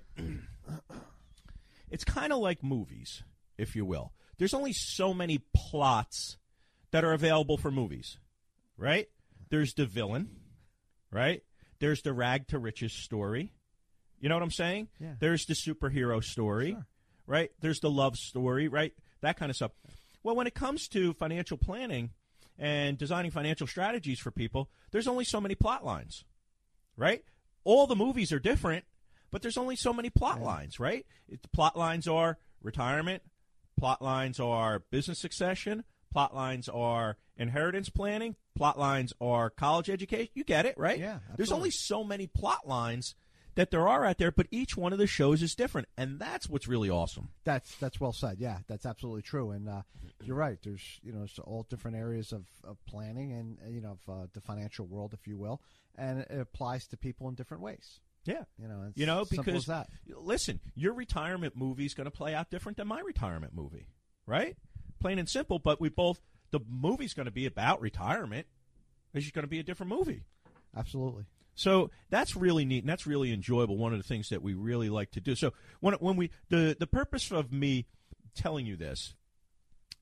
it's kind of like movies, if you will. There's only so many plots that are available for movies, right? There's the villain, right? There's the rag to riches story. You know what I'm saying? Yeah. There's the superhero story, sure. right? There's the love story, right? That kind of stuff. Well, when it comes to financial planning and designing financial strategies for people, there's only so many plot lines, right? All the movies are different, but there's only so many plot yeah. lines, right? It, the plot lines are retirement. Plot lines are business succession. Plot lines are inheritance planning. Plot lines are college education. You get it, right? Yeah, absolutely. There's only so many plot lines that there are out there, but each one of the shows is different, and that's what's really awesome. That's that's well said. Yeah, that's absolutely true. And uh, you're right. There's you know it's all different areas of, of planning and you know of uh, the financial world, if you will, and it applies to people in different ways. Yeah. You know, it's you know simple because, as that. Listen, your retirement movie is going to play out different than my retirement movie, right? Plain and simple, but we both, the movie's going to be about retirement. It's just going to be a different movie. Absolutely. So that's really neat, and that's really enjoyable, one of the things that we really like to do. So when when we, the, the purpose of me telling you this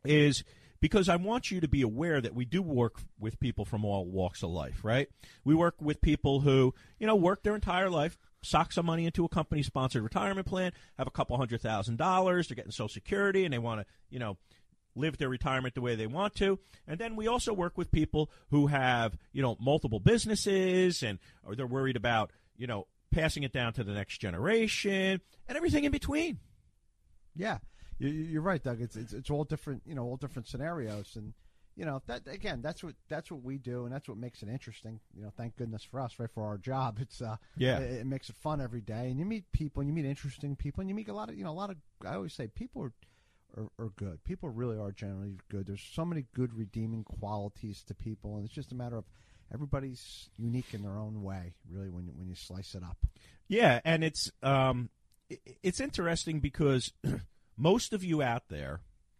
is because I want you to be aware that we do work with people from all walks of life, right? We work with people who, you know, work their entire life, sock some money into a company-sponsored retirement plan, have a couple hundred thousand dollars, they're getting Social Security, and they want to, you know, live their retirement the way they want to. And then we also work with people who have, you know, multiple businesses, and or they're worried about, you know, passing it down to the next generation and everything in between. Yeah. You're right, Doug. It's, it's it's all different, you know, all different scenarios, and you know that again, that's what that's what we do, and that's what makes it interesting. You know, thank goodness for us, right? For our job, it's uh, yeah, it, it makes it fun every day, and you meet people, and you meet interesting people, and you meet a lot of, you know, a lot of. I always say people are are, are good. People really are generally good. There's so many good redeeming qualities to people, and it's just a matter of everybody's unique in their own way, really, when you, when you slice it up. Yeah, and it's um, it, it's interesting because. Most of you out there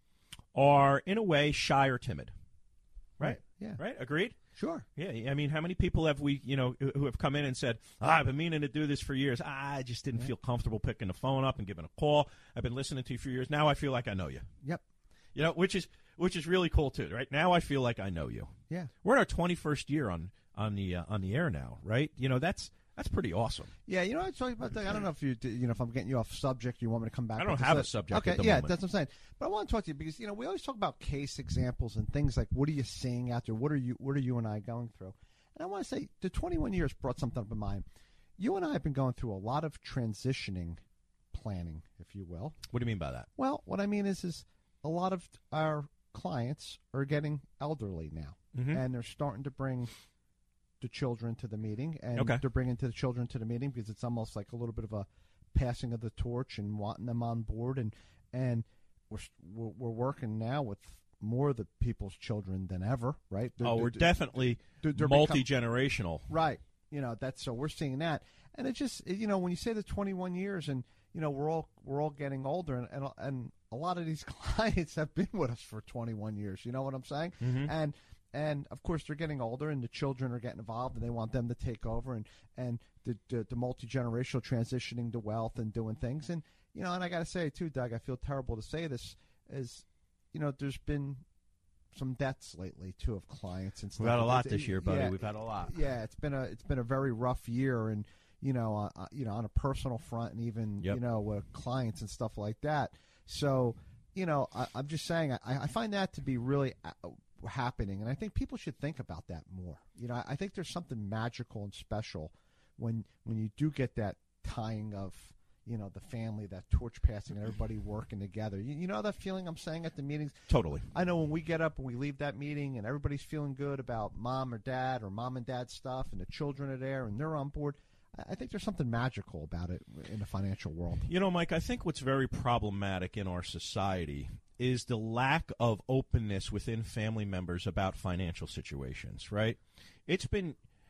are, in a way, shy or timid, right? Right. Yeah. Right? Agreed? Sure. Yeah. I mean, how many people have we, you know, who have come in and said, oh, I've been meaning to do this for years. I just didn't yeah. feel comfortable picking the phone up and giving a call. I've been listening to you for years. Now I feel like I know you. Yep. You know, which is which is really cool too, right? Now I feel like I know you. Yeah. We're in our twenty-first year on on the uh, on the air now, right? You know, that's. That's pretty awesome. Yeah, you know what I'm talking about. I don't know if you, you know, if I'm getting you off subject, you want me to come back. I don't have a subject. Okay, at the yeah, moment. that's what I'm saying. But I want to talk to you because you know we always talk about case examples and things like what are you seeing out there? What are you, what are you and I going through? And I want to say the twenty-one years brought something up in mind. You and I have been going through a lot of transitioning planning, if you will. What do you mean by that? Well, what I mean is, is a lot of our clients are getting elderly now, mm-hmm. and they're starting to bring the children to the meeting, and okay. they're bringing to the children to the meeting because it's almost like a little bit of a passing of the torch and wanting them on board, and and we're we're, we're working now with more of the people's children than ever, right? They're, oh, they're, we're they're, definitely they're, they're multi-generational, become, right? You know, that's so we're seeing that, and it just you know when you say the twenty-one years, and you know we're all we're all getting older, and and, and a lot of these clients have been with us for twenty-one years. You know what I'm saying? Mm-hmm. And And, of course, they're getting older, and the children are getting involved, and they want them to take over, and, and the, the, the multi-generational transitioning to wealth and doing things. And, you know, and I got to say, too, Doug, I feel terrible to say this, is, you know, there's been some deaths lately, too, of clients and stuff. We've had a lot it's, this year, buddy. Yeah, We've had a lot. Yeah, it's been a it's been a very rough year, and, you know, uh, you know, on a personal front and even, yep. you know, with clients and stuff like that. So, you know, I, I'm just saying, I, I find that to be really uh, happening, and I think people should think about that more. You know, I, I think there's something magical and special when when you do get that tying of, you know, the family, that torch passing, and everybody working together. You, you know that feeling I'm saying at the meetings? Totally. I know when we get up and we leave that meeting and everybody's feeling good about mom or dad or mom and dad stuff, and the children are there and they're on board. I think there's something magical about it in the financial world. You know, Mike, I think what's very problematic in our society is the lack of openness within family members about financial situations, right? It's been,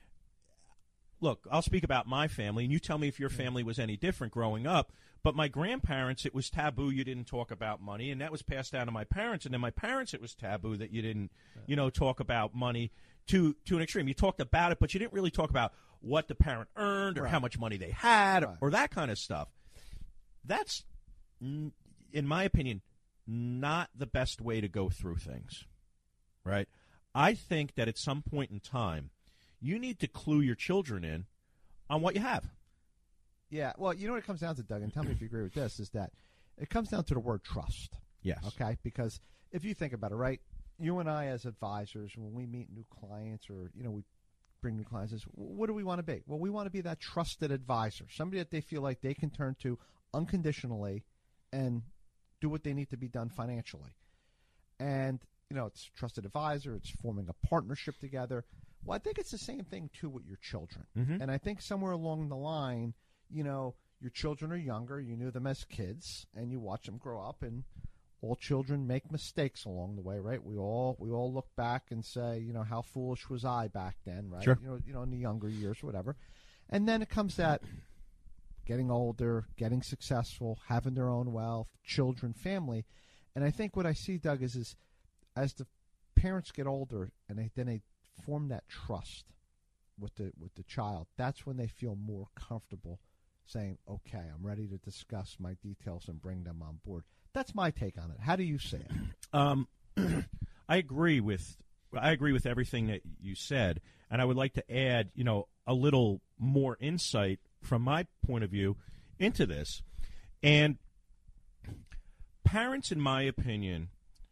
look, I'll speak about my family, and you tell me if your family was any different growing up, but my grandparents, it was taboo you didn't talk about money, and that was passed down to my parents, and then my parents, it was taboo that you didn't, you know, talk about money to, to an extreme. You talked about it, but you didn't really talk about what the parent earned or right. how much money they had right. or, or that kind of stuff. That's, in my opinion, not the best way to go through things, right? I think that at some point in time, you need to clue your children in on what you have. Yeah, well, you know what it comes down to, Doug, and tell me if you agree with this, is that it comes down to the word trust. Yes. Okay? Because if you think about it, right, you and I as advisors, when we meet new clients or, you know, we bring new clients, is what do we want to be? Well, we want to be that trusted advisor, somebody that they feel like they can turn to unconditionally and do what they need to be done financially. And, you know, it's trusted advisor, it's forming a partnership together. Well, I think it's the same thing, too, with your children. Mm-hmm. And I think somewhere along the line, you know, your children are younger, you knew them as kids, and you watch them grow up, and all children make mistakes along the way, right? We all we all look back and say, you know, how foolish was I back then, right? Sure. You know, you know, in the younger years or whatever. And then it comes that getting older, getting successful, having their own wealth, children, family. And I think what I see, Doug, is, is as the parents get older and they, then they form that trust with the with the child, that's when they feel more comfortable saying, okay, I'm ready to discuss my details and bring them on board. That's my take on it. How do you see it? Um, I agree with I agree with everything that you said, and I would like to add, you know, a little more insight from my point of view into this. And parents, in my opinion,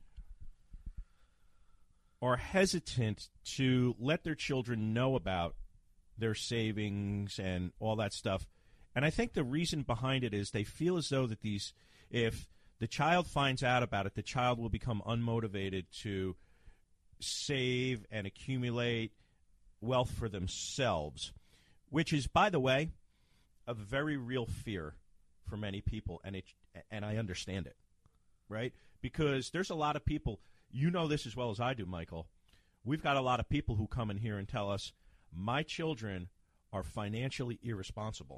are hesitant to let their children know about their savings and all that stuff. And I think the reason behind it is they feel as though that these, if the child finds out about it, the child will become unmotivated to save and accumulate wealth for themselves, which is, by the way, a very real fear for many people, and it and I understand it, right? Because there's a lot of people, you know this as well as I do, Michael. We've got a lot of people who come in here and tell us, my children are financially irresponsible.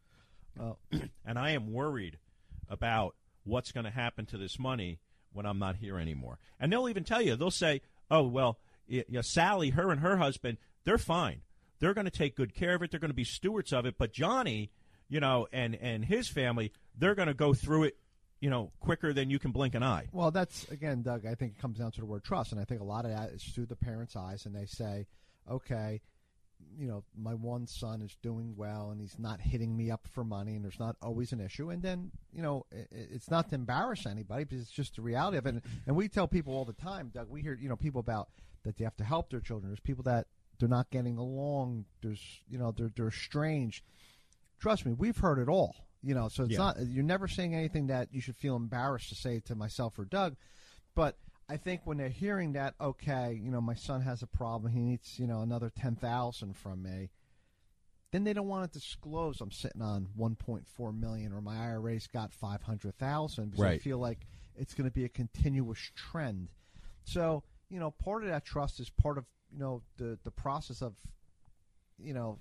Well, and I am worried about what's going to happen to this money when I'm not here anymore. And they'll even tell you, they'll say, oh, well, y- y- Sally, her and her husband, they're fine. They're going to take good care of it. They're going to be stewards of it. But Johnny, you know, and, and his family, they're going to go through it, you know, quicker than you can blink an eye. Well, that's, again, Doug, I think it comes down to the word trust. And I think a lot of that is through the parents' eyes. And they say, okay, you know, my one son is doing well and he's not hitting me up for money and there's not always an issue. And then, you know, it, it's not to embarrass anybody, but it's just the reality of it. And, and we tell people all the time, Doug, we hear, you know, people about that they have to help their children. There's people that they're not getting along. There's, you know, they're, they're estranged. Trust me, we've heard it all, you know, so it's Yeah. not, you're never saying anything that you should feel embarrassed to say to myself or Doug. But I think when they're hearing that, okay, you know, my son has a problem, he needs, you know, another ten thousand from me, then they don't want to disclose I'm sitting on one point four million dollars or my I R A's got five hundred thousand because Right. I feel like it's going to be a continuous trend. So, you know, part of that trust is part of, you know, the, the process of, you know,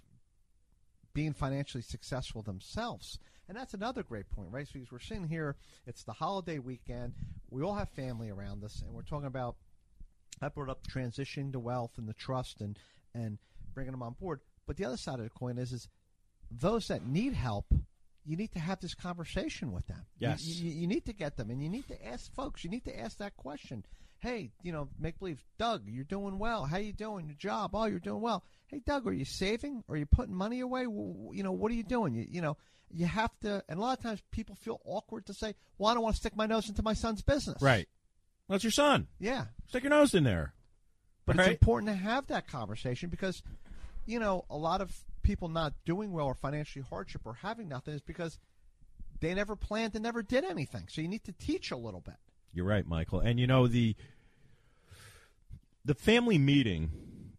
being financially successful themselves. And that's another great point, right? So because we're sitting here, it's the holiday weekend, we all have family around us, and we're talking about, I brought up transitioning to wealth and the trust and, and bringing them on board. But the other side of the coin is, is those that need help, you need to have this conversation with them. Yes. You, you, you need to get them, and you need to ask folks, you need to ask that question. Hey, you know, make believe, Doug, you're doing well. How you doing? Your job? Oh, you're doing well. Hey, Doug, are you saving? Are you putting money away? You know, what are you doing? You, you know, you have to, and a lot of times people feel awkward to say, well, I don't want to stick my nose into my son's business. Right. Well, it's your son. Yeah. Stick your nose in there. But right? it's important to have that conversation because, you know, a lot of people not doing well or financially hardship or having nothing is because they never planned and never did anything. So you need to teach a little bit. You're right, Michael. And, you know, the the family meeting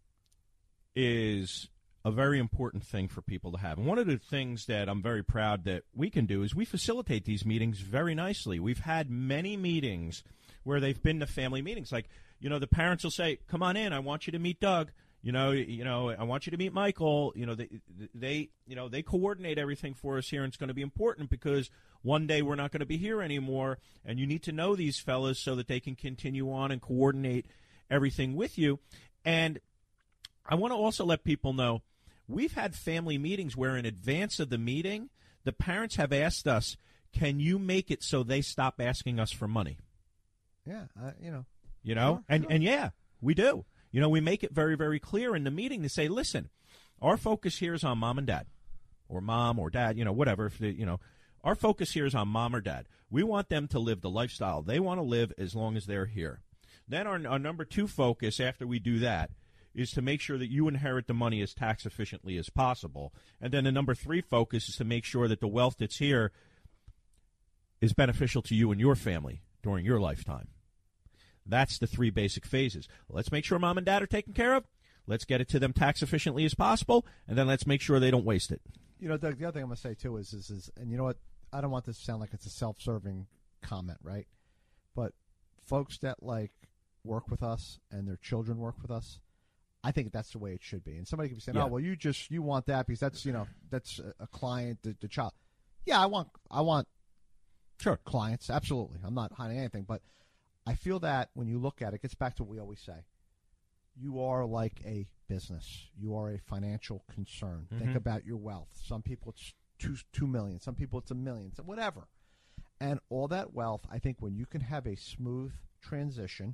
is a very important thing for people to have. And one of the things that I'm very proud that we can do is we facilitate these meetings very nicely. We've had many meetings where they've been to family meetings. Like, you know, the parents will say, come on in, I want you to meet Doug. You know, you know, I want you to meet Michael. You know, they, they, you know, they coordinate everything for us here, and it's going to be important because one day we're not going to be here anymore, and you need to know these fellas so that they can continue on and coordinate everything with you. And I want to also let people know we've had family meetings where in advance of the meeting, the parents have asked us, can you make it so they stop asking us for money? Yeah, uh, you know. You know, Sure, and, sure. and yeah, we do. You know, we make it very, very clear in the meeting to say, listen, our focus here is on mom and dad, or mom or dad, you know, whatever. If they, you know, our focus here is on mom or dad. We want them to live the lifestyle they want to live as long as they're here. Then our, our number two focus after we do that is to make sure that you inherit the money as tax efficiently as possible. And then the number three focus is to make sure that the wealth that's here is beneficial to you and your family during your lifetime. That's the three basic phases. Let's make sure mom and dad are taken care of. Let's get it to them tax efficiently as possible, and then let's make sure they don't waste it. You know, Doug, the other thing I'm going to say, too, is, is, is, and you know what, I don't want this to sound like it's a self-serving comment, right? But folks that, like, work with us and their children work with us, I think that's the way it should be. And somebody could be saying, Yeah. oh, well, you just, you want that because that's, you know, that's a, a client, the, the child. Yeah, I want, I want sure clients, absolutely. I'm not hiding anything, but I feel that when you look at it, it gets back to what we always say. You are like a business. You are a financial concern. Mm-hmm. Think about your wealth. Some people it's two two million. Some people it's a million. So whatever. And all that wealth, I think, when you can have a smooth transition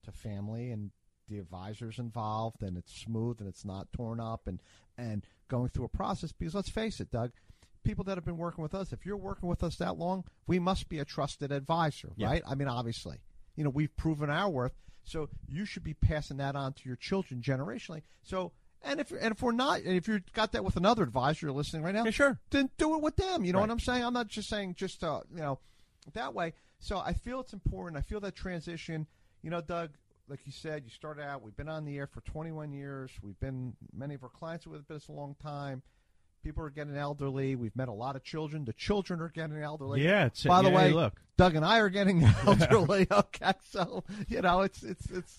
to family and the advisor's involved, and it's smooth and it's not torn up, and, and going through a process. Because let's face it, Doug, people that have been working with us, if you're working with us that long, we must be a trusted advisor, yeah. right? I mean, obviously, you know, we've proven our worth, so you should be passing that on to your children generationally. So, and if and if we're not, and if you've got that with another advisor you're listening right now, yeah, sure, then do it with them. You know right. what I'm saying? I'm not just saying just uh, you know that way. So I feel it's important. I feel that transition. You know, Doug, like you said, you started out. We've been on the air for twenty-one years. We've been many of our clients with us a long time. People are getting elderly. We've met a lot of children. The children are getting elderly. Yeah. It's, By the yeah, way, look. Doug and I are getting elderly. Okay, so you know, it's it's it's.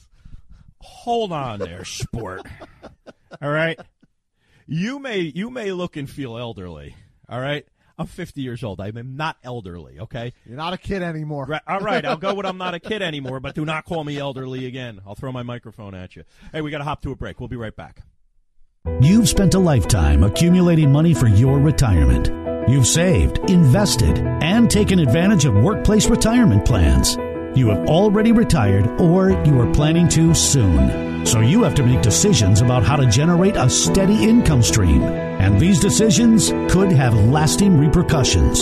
Hold on there, sport. All right, you may you may look and feel elderly. All right, I'm fifty years old. I am not elderly. Okay, you're not a kid anymore. Right, all right, I'll go with I'm not a kid anymore. But do not call me elderly again. I'll throw my microphone at you. Hey, we got to hop to a break. We'll be right back. You've spent a lifetime accumulating money for your retirement. You've saved, invested, and taken advantage of workplace retirement plans. You have already retired or you are planning to soon. So you have to make decisions about how to generate a steady income stream. And these decisions could have lasting repercussions.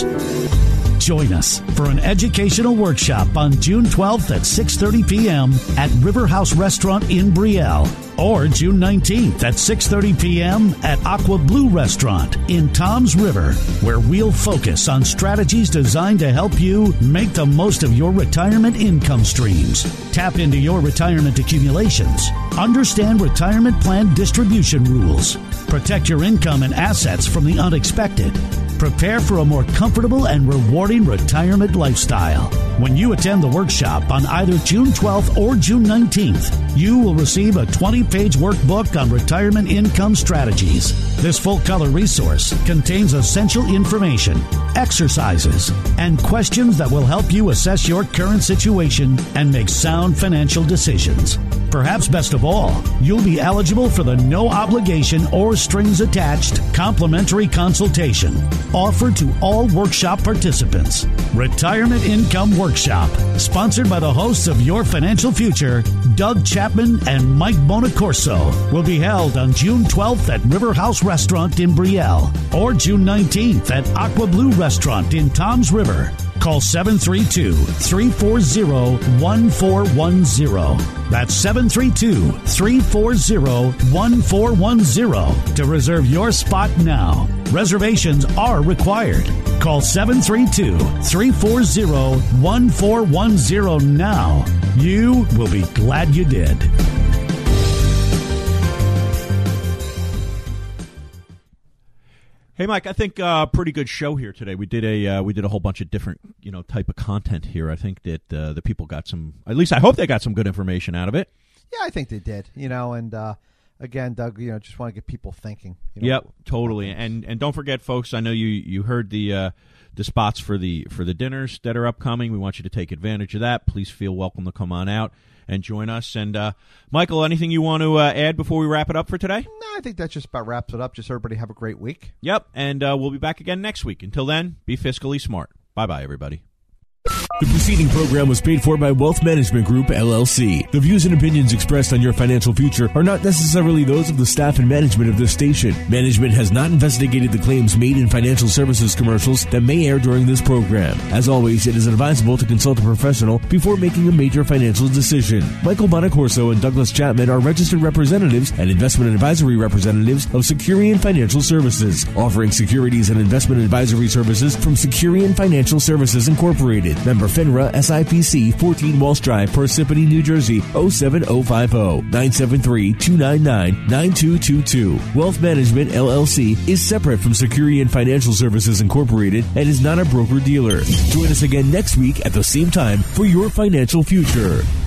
Join us for an educational workshop on June twelfth at six thirty p.m. at River House Restaurant in Brielle, or June nineteenth at six thirty p.m. at Aqua Blue Restaurant in Toms River, where we'll focus on strategies designed to help you make the most of your retirement income streams. Tap into your retirement accumulations. Understand retirement plan distribution rules. Protect your income and assets from the unexpected. Prepare for a more comfortable and rewarding retirement lifestyle. When you attend the workshop on either June twelfth or June nineteenth, you will receive a twenty-page workbook on retirement income strategies. This full-color resource contains essential information, exercises, and questions that will help you assess your current situation and make sound financial decisions. Perhaps best of all, you'll be eligible for the no-obligation or strings-attached complimentary consultation offered to all workshop participants. Retirement Income Workshop, sponsored by the hosts of Your Financial Future, Doug Chapman and Mike Bonacorso, will be held on June twelfth at River House Restaurant in Brielle or June nineteenth at Aqua Blue Restaurant in Toms River. Call seven three two, three four zero, one four one zero. That's seven three two, three four zero, one four one zero to reserve your spot now. Reservations are required. Call seven three two, three four zero, one four one zero now. You will be glad you did. Hey, Mike, I think a uh, pretty good show here today. We did a uh, we did a whole bunch of different, you know, type of content here. I think that uh, the people got some, at least I hope they got some good information out of it. Yeah, I think they did, you know, and uh, again, Doug, you know, just want to get people thinking. You know, yep, totally. And and don't forget, folks, I know you you heard the uh, the spots for the for the dinners that are upcoming. We want you to take advantage of that. Please feel welcome to come on out and join us. And, uh, Michael, anything you want to uh, add before we wrap it up for today? No, I think that just about wraps it up. Just everybody have a great week. Yep, and uh, we'll be back again next week. Until then, be fiscally smart. Bye-bye, everybody. The preceding program was paid for by Wealth Management Group, L L C. The views and opinions expressed on your financial future are not necessarily those of the staff and management of this station. Management has not investigated the claims made in financial services commercials that may air during this program. As always, it is advisable to consult a professional before making a major financial decision. Michael Bonacorso and Douglas Chapman are registered representatives and investment advisory representatives of Securian Financial Services, offering securities and investment advisory services from Securian Financial Services Incorporated. Member FINRA S I P C, fourteen Walsh Drive, Parsippany, New Jersey, oh seven oh five oh, nine seven three, two nine nine, nine two two two. Wealth Management, L L C, is separate from Securian Financial Services Incorporated and is not a broker-dealer. Join us again next week at the same time for Your Financial Future.